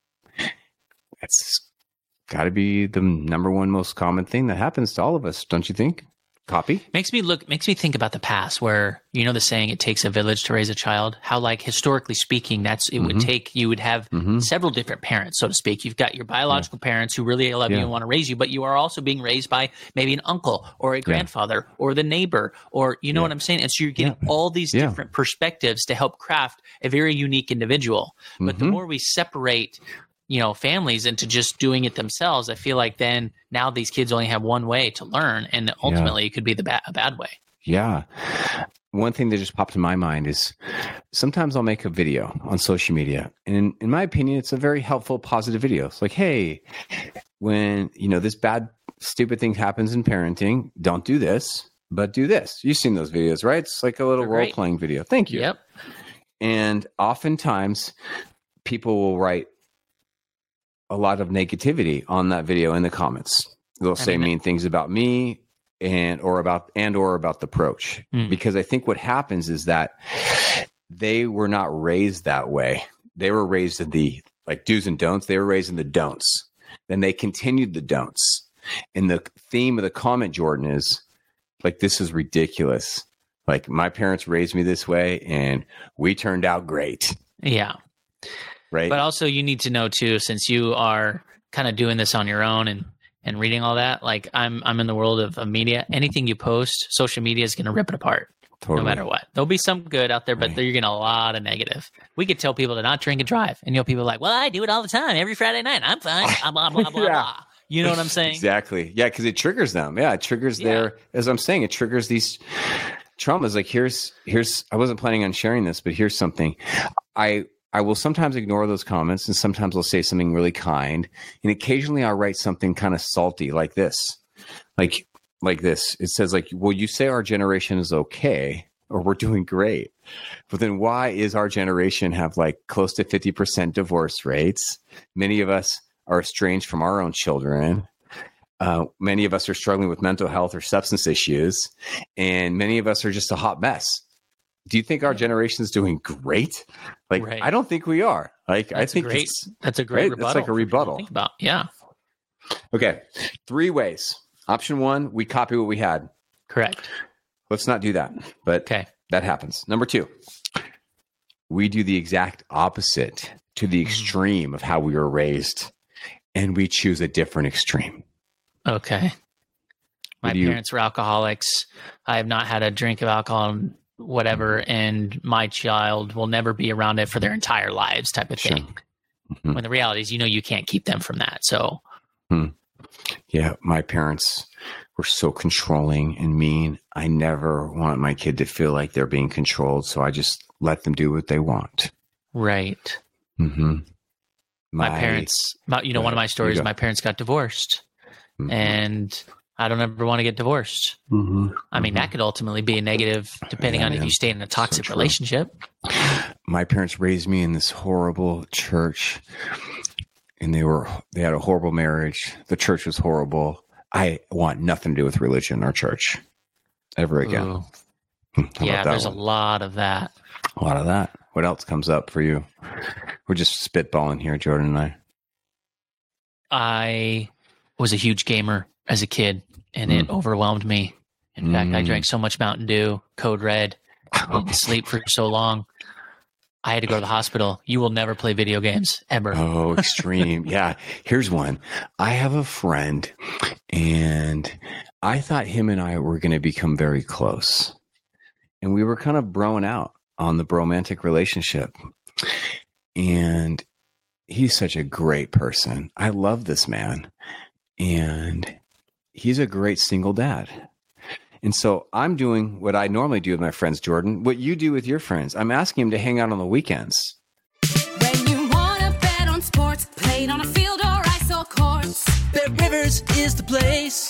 That's got to be the number one most common thing that happens to all of us, don't you think? Copy makes me think about the past, where the saying it takes a village to raise a child. How, like, historically speaking, you would have several different parents, so to speak. You've got your biological parents who really love you and want to raise you, but you are also being raised by maybe an uncle or a grandfather or the neighbor, or know what I'm saying. And so you're getting all these different perspectives to help craft a very unique individual. But the more we separate families into just doing it themselves, I feel like then now these kids only have one way to learn, and ultimately it could be a bad way. Yeah. One thing that just popped in my mind is sometimes I'll make a video on social media, and in my opinion, it's a very helpful, positive video. It's like, hey, when, this bad, stupid thing happens in parenting, don't do this, but do this. You've seen those videos, right? It's like a little role-playing video. Thank you. Yep. And oftentimes people will write a lot of negativity on that video in the comments. They'll say mean things about me or about the approach. Because I think what happens is that they were not raised that way. They were raised in the do's and don'ts. They were raised in the don'ts. Then they continued the don'ts. And the theme of the comment, Jordan, is like, this is ridiculous. Like, my parents raised me this way and we turned out great. Yeah. Right. But also you need to know too, since you are kind of doing this on your own and reading all that, like I'm in the world of media. Anything you post, social media is going to rip it apart. Totally. No matter what. There'll be some good out there, but you're getting a lot of negative. We could tell people to not drink and drive, and people are like, well, I do it all the time, every Friday night. I'm fine. Blah, blah, blah, blah. You know what I'm saying? Exactly. Yeah, because it triggers them. Yeah, it triggers as I'm saying, it triggers these traumas. Like here's I wasn't planning on sharing this, but here's something. I will sometimes ignore those comments, and sometimes I'll say something really kind, and occasionally I'll write something kind of salty like this, like this. It says like, well, you say our generation is okay, or we're doing great, but then why is our generation have like close to 50% divorce rates? Many of us are estranged from our own children. Many of us are struggling with mental health or substance issues, and many of us are just a hot mess. Do you think our generation is doing great? Like, I don't think we are. Like, that's I think that's a great rebuttal. That's like a rebuttal. Think about, yeah. Okay. 3 ways. Option 1, we copy what we had. Correct. Let's not do that. But that happens. Number 2, we do the exact opposite to the extreme of how we were raised, and we choose a different extreme. Okay. My parents were alcoholics. I have not had a drink of alcohol, whatever, and my child will never be around it for their entire lives type of thing. Mm-hmm. When the reality is, you can't keep them from that. So, yeah, my parents were so controlling and mean. I never want my kid to feel like they're being controlled, so I just let them do what they want. Right. Mm-hmm. My parents, one of my stories, my parents got divorced, and I don't ever want to get divorced. Mm-hmm. I mean, that could ultimately be a negative depending on if you stay in a toxic relationship. My parents raised me in this horrible church, and they had a horrible marriage. The church was horrible. I want nothing to do with religion or church ever again. Yeah, there's a lot of that. A lot of that. What else comes up for you? We're just spitballing here, Jordan and I. I was a huge gamer as a kid, and it overwhelmed me. In fact, I drank so much Mountain Dew, Code Red, didn't sleep for so long. I had to go to the hospital. You will never play video games, ever. Oh, extreme. Yeah. Here's one. I have a friend, and I thought him and I were going to become very close. And we were kind of broing out on the bromantic relationship. And he's such a great person. I love this man. And he's a great single dad. And so I'm doing what I normally do with my friends, Jordan, what you do with your friends. I'm asking him to hang out on the weekends. When you wanna bet on sports, played on a field or ice or courts, Bet Rivers is the place.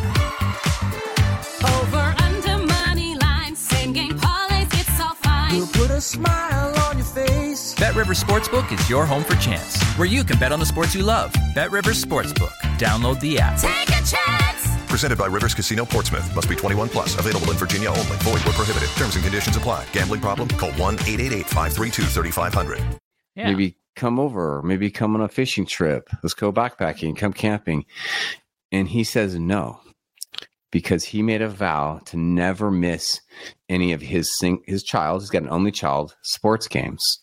over under money line, same game parlays, it's all fine. We'll put a smile on your face. Bet Rivers Sportsbook is your home for chance, where you can bet on the sports you love. Bet Rivers Sportsbook. Download the app. Take a chance. Presented by Rivers Casino Portsmouth. Must be 21 plus. Available in Virginia only. Void where prohibited. Terms and conditions apply. Gambling problem? Call 1-888-532-3500. Yeah. Maybe come over. Maybe come on a fishing trip. Let's go backpacking. Come camping. And he says no, because he made a vow to never miss any of his child. He's got an only child, sports games.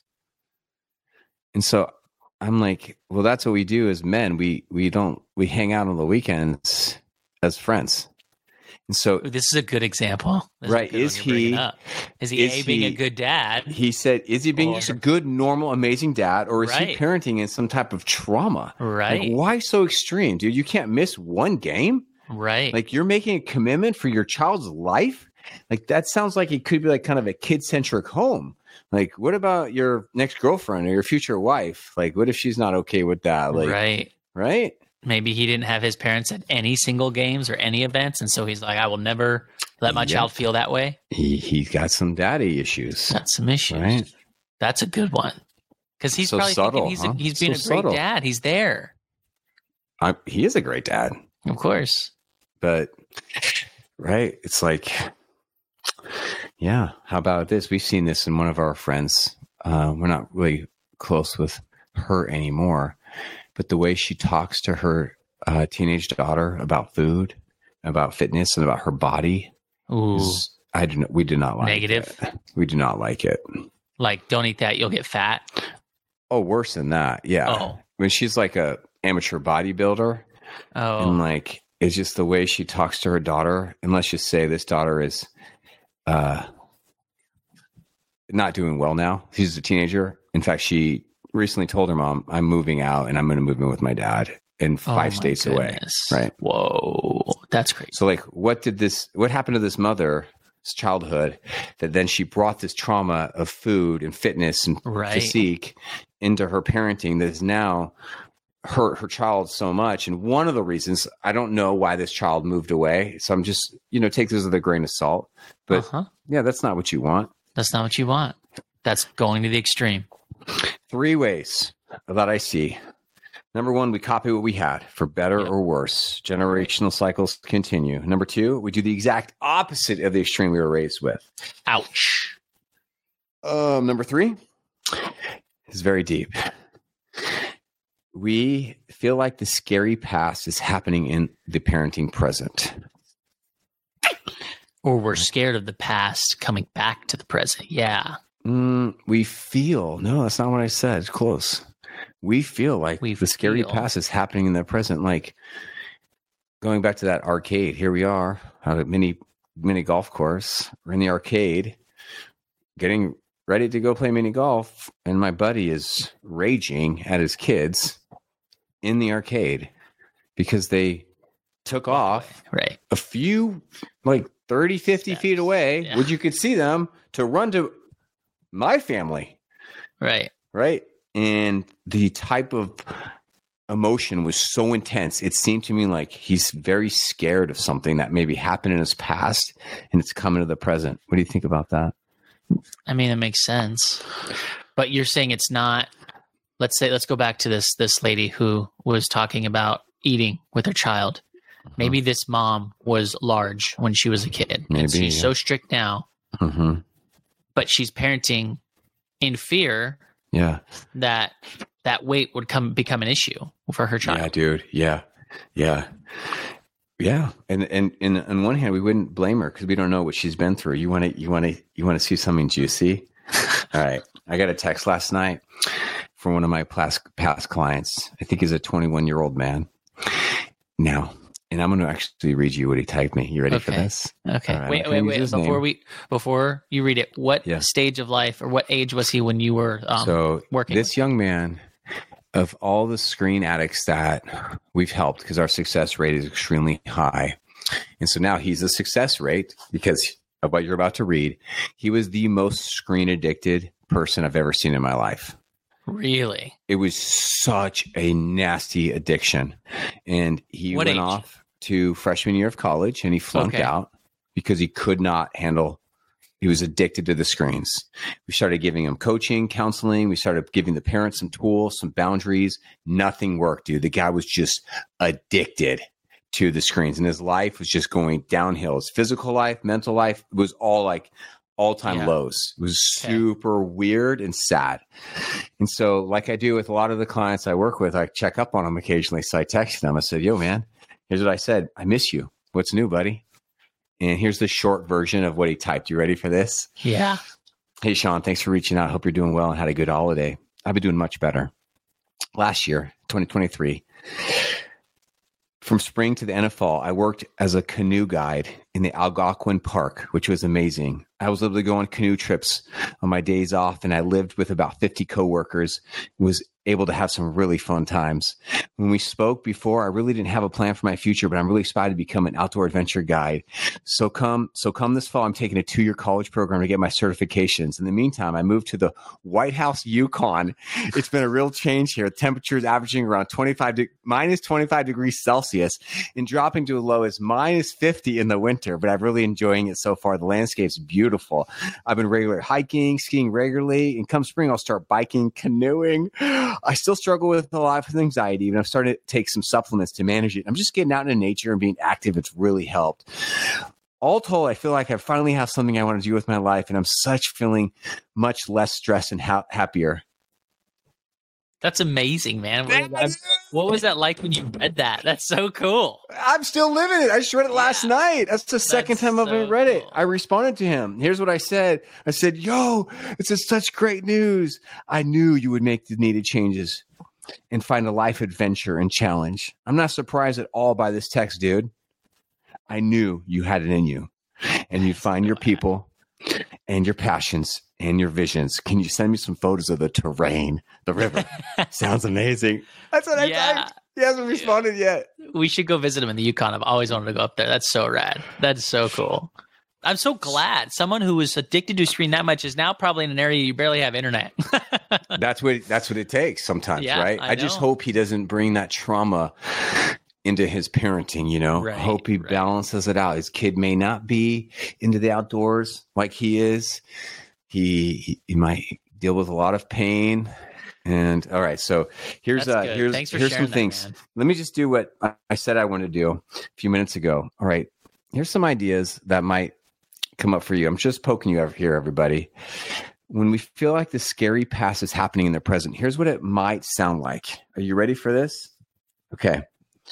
And so I'm like, well, that's what we do as men. We hang out on the weekends as friends. And so this is a good example. Right. Is he being a good dad? He said, is he being just a good, normal, amazing dad, or is he parenting in some type of trauma? Right. Like, why so extreme, dude? You can't miss one game. Right. Like, you're making a commitment for your child's life. Like, that sounds like it could be like kind of a kid-centric home. Like, what about your next girlfriend or your future wife? Like, what if she's not okay with that? Like, right. Maybe he didn't have his parents at any single games or any events, and so he's like, I will never let my child feel that way. He's got some daddy issues. Got some issues. Right. That's a good one. Because he's So probably subtle, thinking he's huh? being So a great subtle. dad. He's there. He is a great dad. Of course. But, right. It's like, yeah, how about this? We've seen this in one of our friends. We're not really close with her anymore, but the way she talks to her teenage daughter about food, about fitness, and about her body, we do not like Negative. it. We do not like it. Like, don't eat that, you'll get fat. Oh, worse than that. Yeah. Oh. When she's like a amateur bodybuilder, and like, it's just the way she talks to her daughter. And let's just say this daughter is not doing well now. She's a teenager. In fact, she recently told her mom, I'm moving out and I'm going to move in with my dad in 5 states away. Right. Whoa. That's crazy. So like, what happened to this mother's childhood that then she brought this trauma of food and fitness and physique into her parenting that is now hurt her child so much. And one of the reasons, I don't know why this child moved away. So I'm just, take this with a grain of salt, but yeah, that's not what you want. That's not what you want. That's going to the extreme. 3 ways that I see. Number 1, we copy what we had, for better or worse. Generational cycles continue. Number 2, we do the exact opposite of the extreme we were raised with. Ouch. Number 3 is very deep. We feel like the scary past is happening in the parenting present. Or we're scared of the past coming back to the present. Yeah. We feel. No, that's not what I said. It's close. We feel like the scary past is happening in the present. Like going back to that arcade. Here we are at a mini golf course. We're in the arcade, getting ready to go play mini golf, and my buddy is raging at his kids in the arcade because they took off a few, like 30, 50 feet away, which you could see them, to run to my family. Right. And the type of emotion was so intense. It seemed to me like he's very scared of something that maybe happened in his past and it's coming to the present. What do you think about that? I mean, it makes sense. But you're saying it's not, let's go back to this lady who was talking about eating with her child. Maybe this mom was large when she was a kid. Maybe, and she's so strict now. But she's parenting in fear that weight would become an issue for her child. Yeah, dude. Yeah. And on one hand, we wouldn't blame her because we don't know what she's been through. You want to see something juicy? All right. I got a text last night from one of my past clients. I think he's a 21-year-old man now. And I'm going to actually read you what he typed me. You ready for this? Okay. Right, Wait. Before you read it, what stage of life or what age was he when you were working? This young man, of all the screen addicts that we've helped, because our success rate is extremely high. And so now he's a success rate because of what you're about to read. He was the most screen addicted person I've ever seen in my life. Really? It was such a nasty addiction. And he went off to freshman year of college and he flunked out because he could not handle. He was addicted to the screens. We started giving him coaching, counseling. We started giving the parents some tools, some boundaries. Nothing worked, dude. The guy was just addicted to the screens and his life was just going downhill. His physical life, mental life was all like all-time lows. It was super weird and sad. And so like I do with a lot of the clients I work with, I check up on them occasionally. So I texted them. I said, yo, man, here's what I said. I miss you. What's new, buddy? And here's the short version of what he typed. You ready for this? Yeah. Hey, Sean, thanks for reaching out. Hope you're doing well and had a good holiday. I've been doing much better. Last year, 2023, from spring to the end of fall, I worked as a canoe guide in the Algonquin Park, which was amazing. I was able to go on canoe trips on my days off, and I lived with about 50 coworkers. Was able to have some really fun times. When we spoke before, I really didn't have a plan for my future, but I'm really excited to become an outdoor adventure guide. So come this fall, I'm taking a 2-year college program to get my certifications. In the meantime, I moved to the White House, Yukon. It's been a real change here. Temperatures averaging around minus 25 degrees Celsius and dropping to a low as minus 50 in the winter, but I'm really enjoying it so far. The landscape's beautiful. I've been regular hiking, skiing regularly, and come spring, I'll start biking, canoeing. I still struggle with a lot of anxiety, and I'm starting to take some supplements to manage it. I'm just getting out into nature and being active. It's really helped. All told, I feel like I finally have something I want to do with my life, and I'm feeling much less stressed and happier. That's amazing, man. What was that like when you read that? That's so cool. I'm still living it. I just read it last night. That's the second time I've ever read it. I responded to him. Here's what I said. I said, yo, this is such great news. I knew you would make the needed changes and find a life adventure and challenge. I'm not surprised at all by this text, dude. I knew you had it in you and you'd find your people and your passions and your visions. Can you send me some photos of the terrain, the river? Sounds amazing. That's what I typed. He hasn't responded yet. We should go visit him in the Yukon. I've always wanted to go up there. That's so rad. That's so cool. I'm so glad someone who was addicted to a screen that much is now probably in an area you barely have internet. That's what it takes sometimes, right? I just hope he doesn't bring that trauma into his parenting, Right, hope he balances it out. His kid may not be into the outdoors like he is. He might deal with a lot of pain. And all right, so here's some things. Man. Let me just do what I said I wanted to do a few minutes ago. All right, here's some ideas that might come up for you. I'm just poking you over here, everybody. When we feel like the scary past is happening in the present, here's what it might sound like. Are you ready for this? Okay.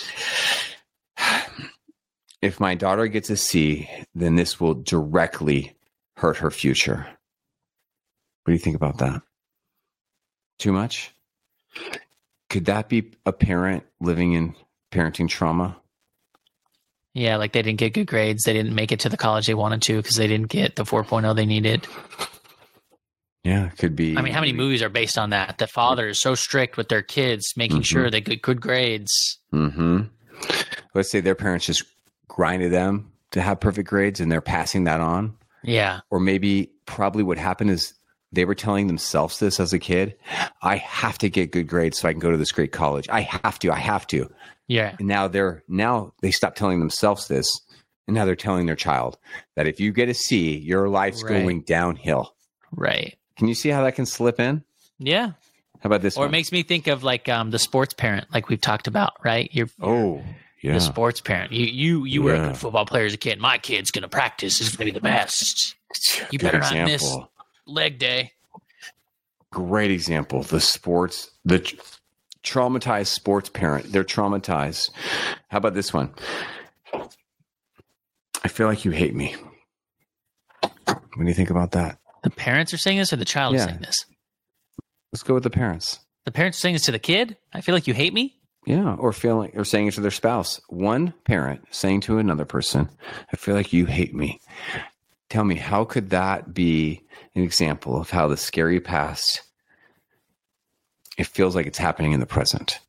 If my daughter gets a C, then this will directly hurt her future. What do you think about that? Too much? Could that be a parent living in parenting trauma? Yeah, like they didn't get good grades. They didn't make it to the college they wanted to because they didn't get the 4.0 they needed. Yeah, it could be. I mean, how many movies are based on that? The father is so strict with their kids, making sure they get good grades. Mm-hmm. Let's say their parents just grinded them to have perfect grades and they're passing that on. Yeah. Or maybe probably what happened is they were telling themselves this as a kid. I have to get good grades so I can go to this great college. I have to. Yeah. And now they stop telling themselves this. And now they're telling their child that if you get a C, your life's going downhill. Right. Can you see how that can slip in? Yeah. How about this Or one? it makes me think of like the sports parent, like we've talked about, right? You're the sports parent. You were a good football player as a kid. My kid's going to practice. Is going to be the best. You Good better not miss example. leg day. Great example. The traumatized sports parent. They're traumatized. How about this one? I feel like you hate me. What do you think about that? The parents are saying this or the child is saying this? Let's go with the parents. The parents are saying this to the kid? I feel like you hate me? Yeah, or saying it to their spouse. One parent saying to another person, I feel like you hate me. Tell me, how could that be an example of how the scary past, it feels like it's happening in the present?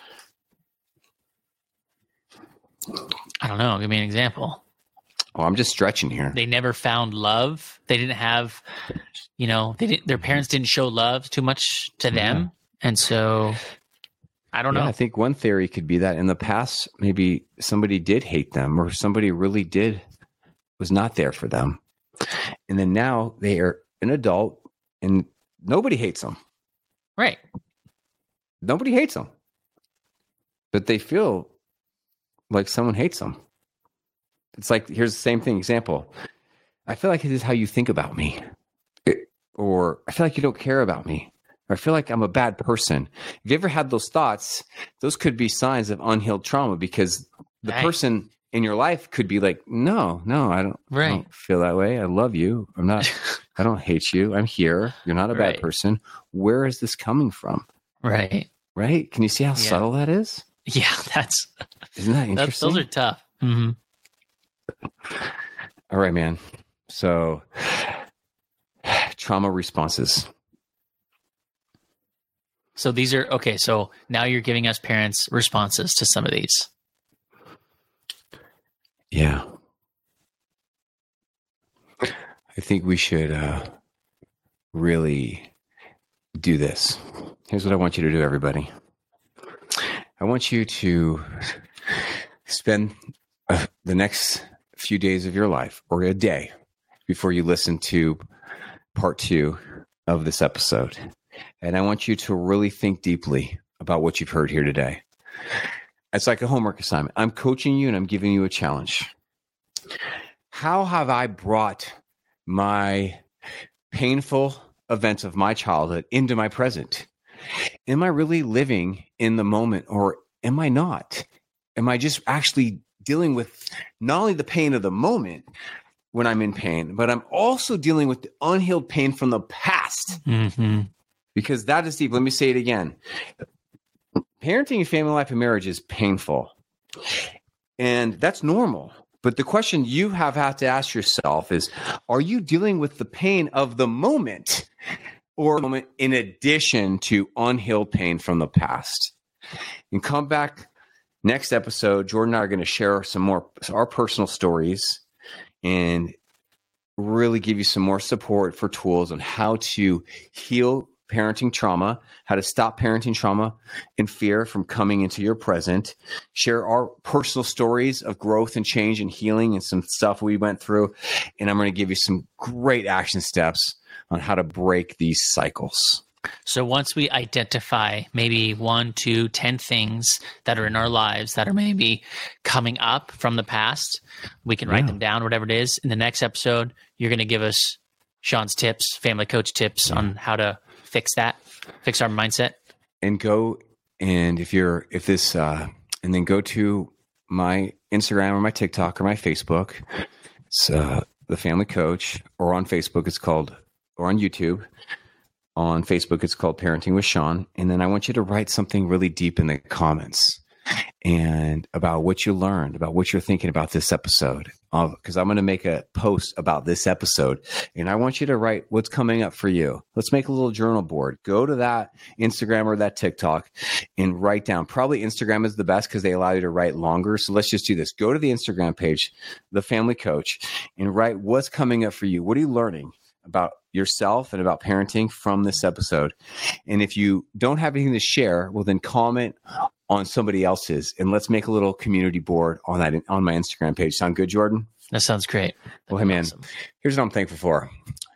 I don't know. Give me an example. Oh, I'm just stretching here. They never found love. They didn't have, their parents didn't show love too much to them. And so I don't know. I think one theory could be that in the past, maybe somebody did hate them or somebody really was not there for them. And then now they are an adult and nobody hates them. Right. Nobody hates them. But they feel like someone hates them. It's like, here's the same thing. Example. I feel like this is how you think about me. Or I feel like you don't care about me. Or I feel like I'm a bad person. If you ever had those thoughts, those could be signs of unhealed trauma because the person in your life could be like, no, I don't feel that way. I love you. I don't hate you. I'm here. You're not a bad person. Where is this coming from? Right. Right. Can you see how subtle that is? Yeah. Isn't that interesting? Those are tough. Mm-hmm. All right, man. So trauma responses. So these are, okay. So now you're giving us parents responses to some of these. Yeah. I think we should really do this. Here's what I want you to do, everybody. I want you to spend the next few days of your life or a day before you listen to part 2 of this episode. And I want you to really think deeply about what you've heard here today. It's like a homework assignment. I'm coaching you and I'm giving you a challenge. How have I brought my painful events of my childhood into my present? Am I really living in the moment or am I not? Am I just actually dealing with not only the pain of the moment when I'm in pain, but I'm also dealing with the unhealed pain from the past? Mm-hmm. Because that is deep. Let me say it again. Parenting and family life and marriage is painful. And that's normal. But the question you have had to ask yourself is, are you dealing with the pain of the moment or moment in addition to unhealed pain from the past? And come back next episode. Jordan and I are going to share some more our personal stories and really give you some more support for tools on how to heal parenting trauma, how to stop parenting trauma and fear from coming into your present, share our personal stories of growth and change and healing and some stuff we went through. And I'm going to give you some great action steps on how to break these cycles. So once we identify maybe 1, 2, 10 things that are in our lives that are maybe coming up from the past, we can write them down, whatever it is. In the next episode, you're going to give us Sean's tips, family coach tips on how to fix our mindset. And go, and and then go to my Instagram or my TikTok or my Facebook. It's The Family Coach, or on Facebook, it's called, or on YouTube. On Facebook, it's called Parenting with Sean. And then I want you to write something really deep in the comments and about what you learned, about what you're thinking about this episode. Because I'm going to make a post about this episode, and I want you to write what's coming up for you. Let's make a little journal board. Go to that Instagram or that TikTok and write down. Probably Instagram is the best because they allow you to write longer. So let's just do this. Go to the Instagram page, The Family Coach, and write what's coming up for you. What are you learning about yourself and about parenting from this episode? And if you don't have anything to share, well, then comment on somebody else's, and let's make a little community board on that on my Instagram page. Sound good, Jordan? That sounds great. Well, hey, man, awesome. Here's what I'm thankful for.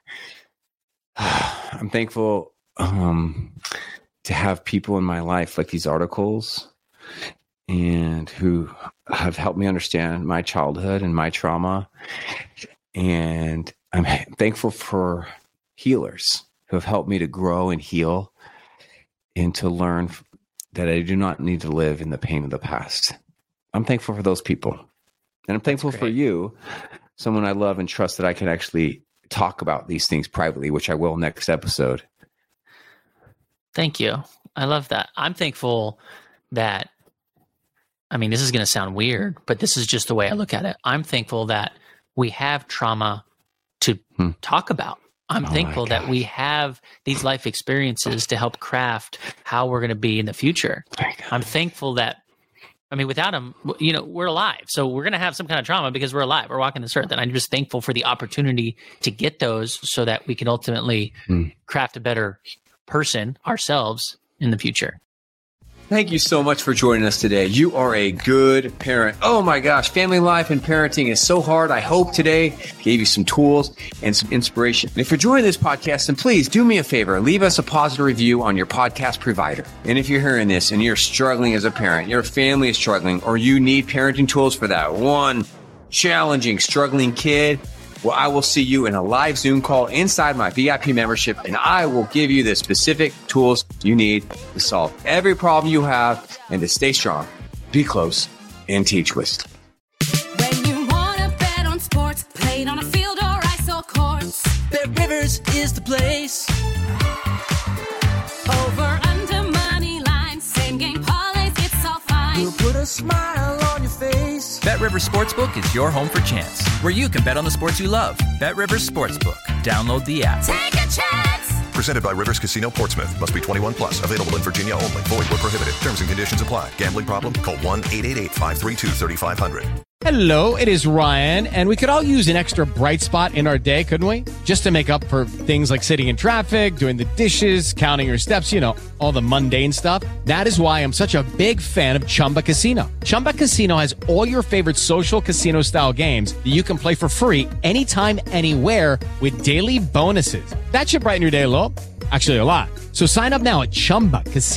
I'm thankful to have people in my life like these articles and who have helped me understand my childhood and my trauma. And I'm thankful for healers who have helped me to grow and heal and to learn that I do not need to live in the pain of the past. I'm thankful for those people. And I'm thankful for you, someone I love and trust, that I can actually talk about these things privately, which I will next episode. Thank you. I love that. I'm thankful that, I mean, this is going to sound weird, but this is just the way I look at it. I'm thankful that we have trauma to talk about. I'm thankful that we have these life experiences to help craft how we're going to be in the future. I'm thankful that, I mean, without them, you know, we're alive. So we're going to have some kind of trauma because we're alive. We're walking this earth. And I'm just thankful for the opportunity to get those so that we can ultimately craft a better person ourselves in the future. Thank you so much for joining us today. You are a good parent. Oh my gosh, family life and parenting is so hard. I hope today gave you some tools and some inspiration. And if you're enjoying this podcast, then please do me a favor. Leave us a positive review on your podcast provider. And if you're hearing this and you're struggling as a parent, your family is struggling, or you need parenting tools for that one challenging, struggling kid, well, I will see you in a live Zoom call inside my VIP membership, and I will give you the specific tools you need to solve every problem you have and to stay strong, be close, and teach with. When you want to bet on sports, played on a field or ice or courts, Bet Rivers is the place. over, under, money line, same game parlays, it's all fine. We'll put a smile on your face. BetRivers Sportsbook is your home for chance, where you can bet on the sports you love. BetRivers Sportsbook. Download the app. Take a chance. Presented by Rivers Casino Portsmouth. Must be 21 plus. Available in Virginia only. Void where prohibited. Terms and conditions apply. Gambling problem? Call 1-888-532-3500. Hello, it is Ryan, and we could all use an extra bright spot in our day, couldn't we? Just to make up for things like sitting in traffic, doing the dishes, counting your steps, you know, all the mundane stuff. That is why I'm such a big fan of Chumba Casino. Chumba Casino has all your favorite social casino-style games that you can play for free anytime, anywhere with daily bonuses. That should brighten your day a little. Actually, a lot. So sign up now at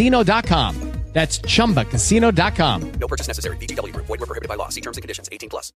ChumbaCasino.com. That's ChumbaCasino.com. No purchase necessary. VGW Group. Void where prohibited by law. See terms and conditions. 18 plus.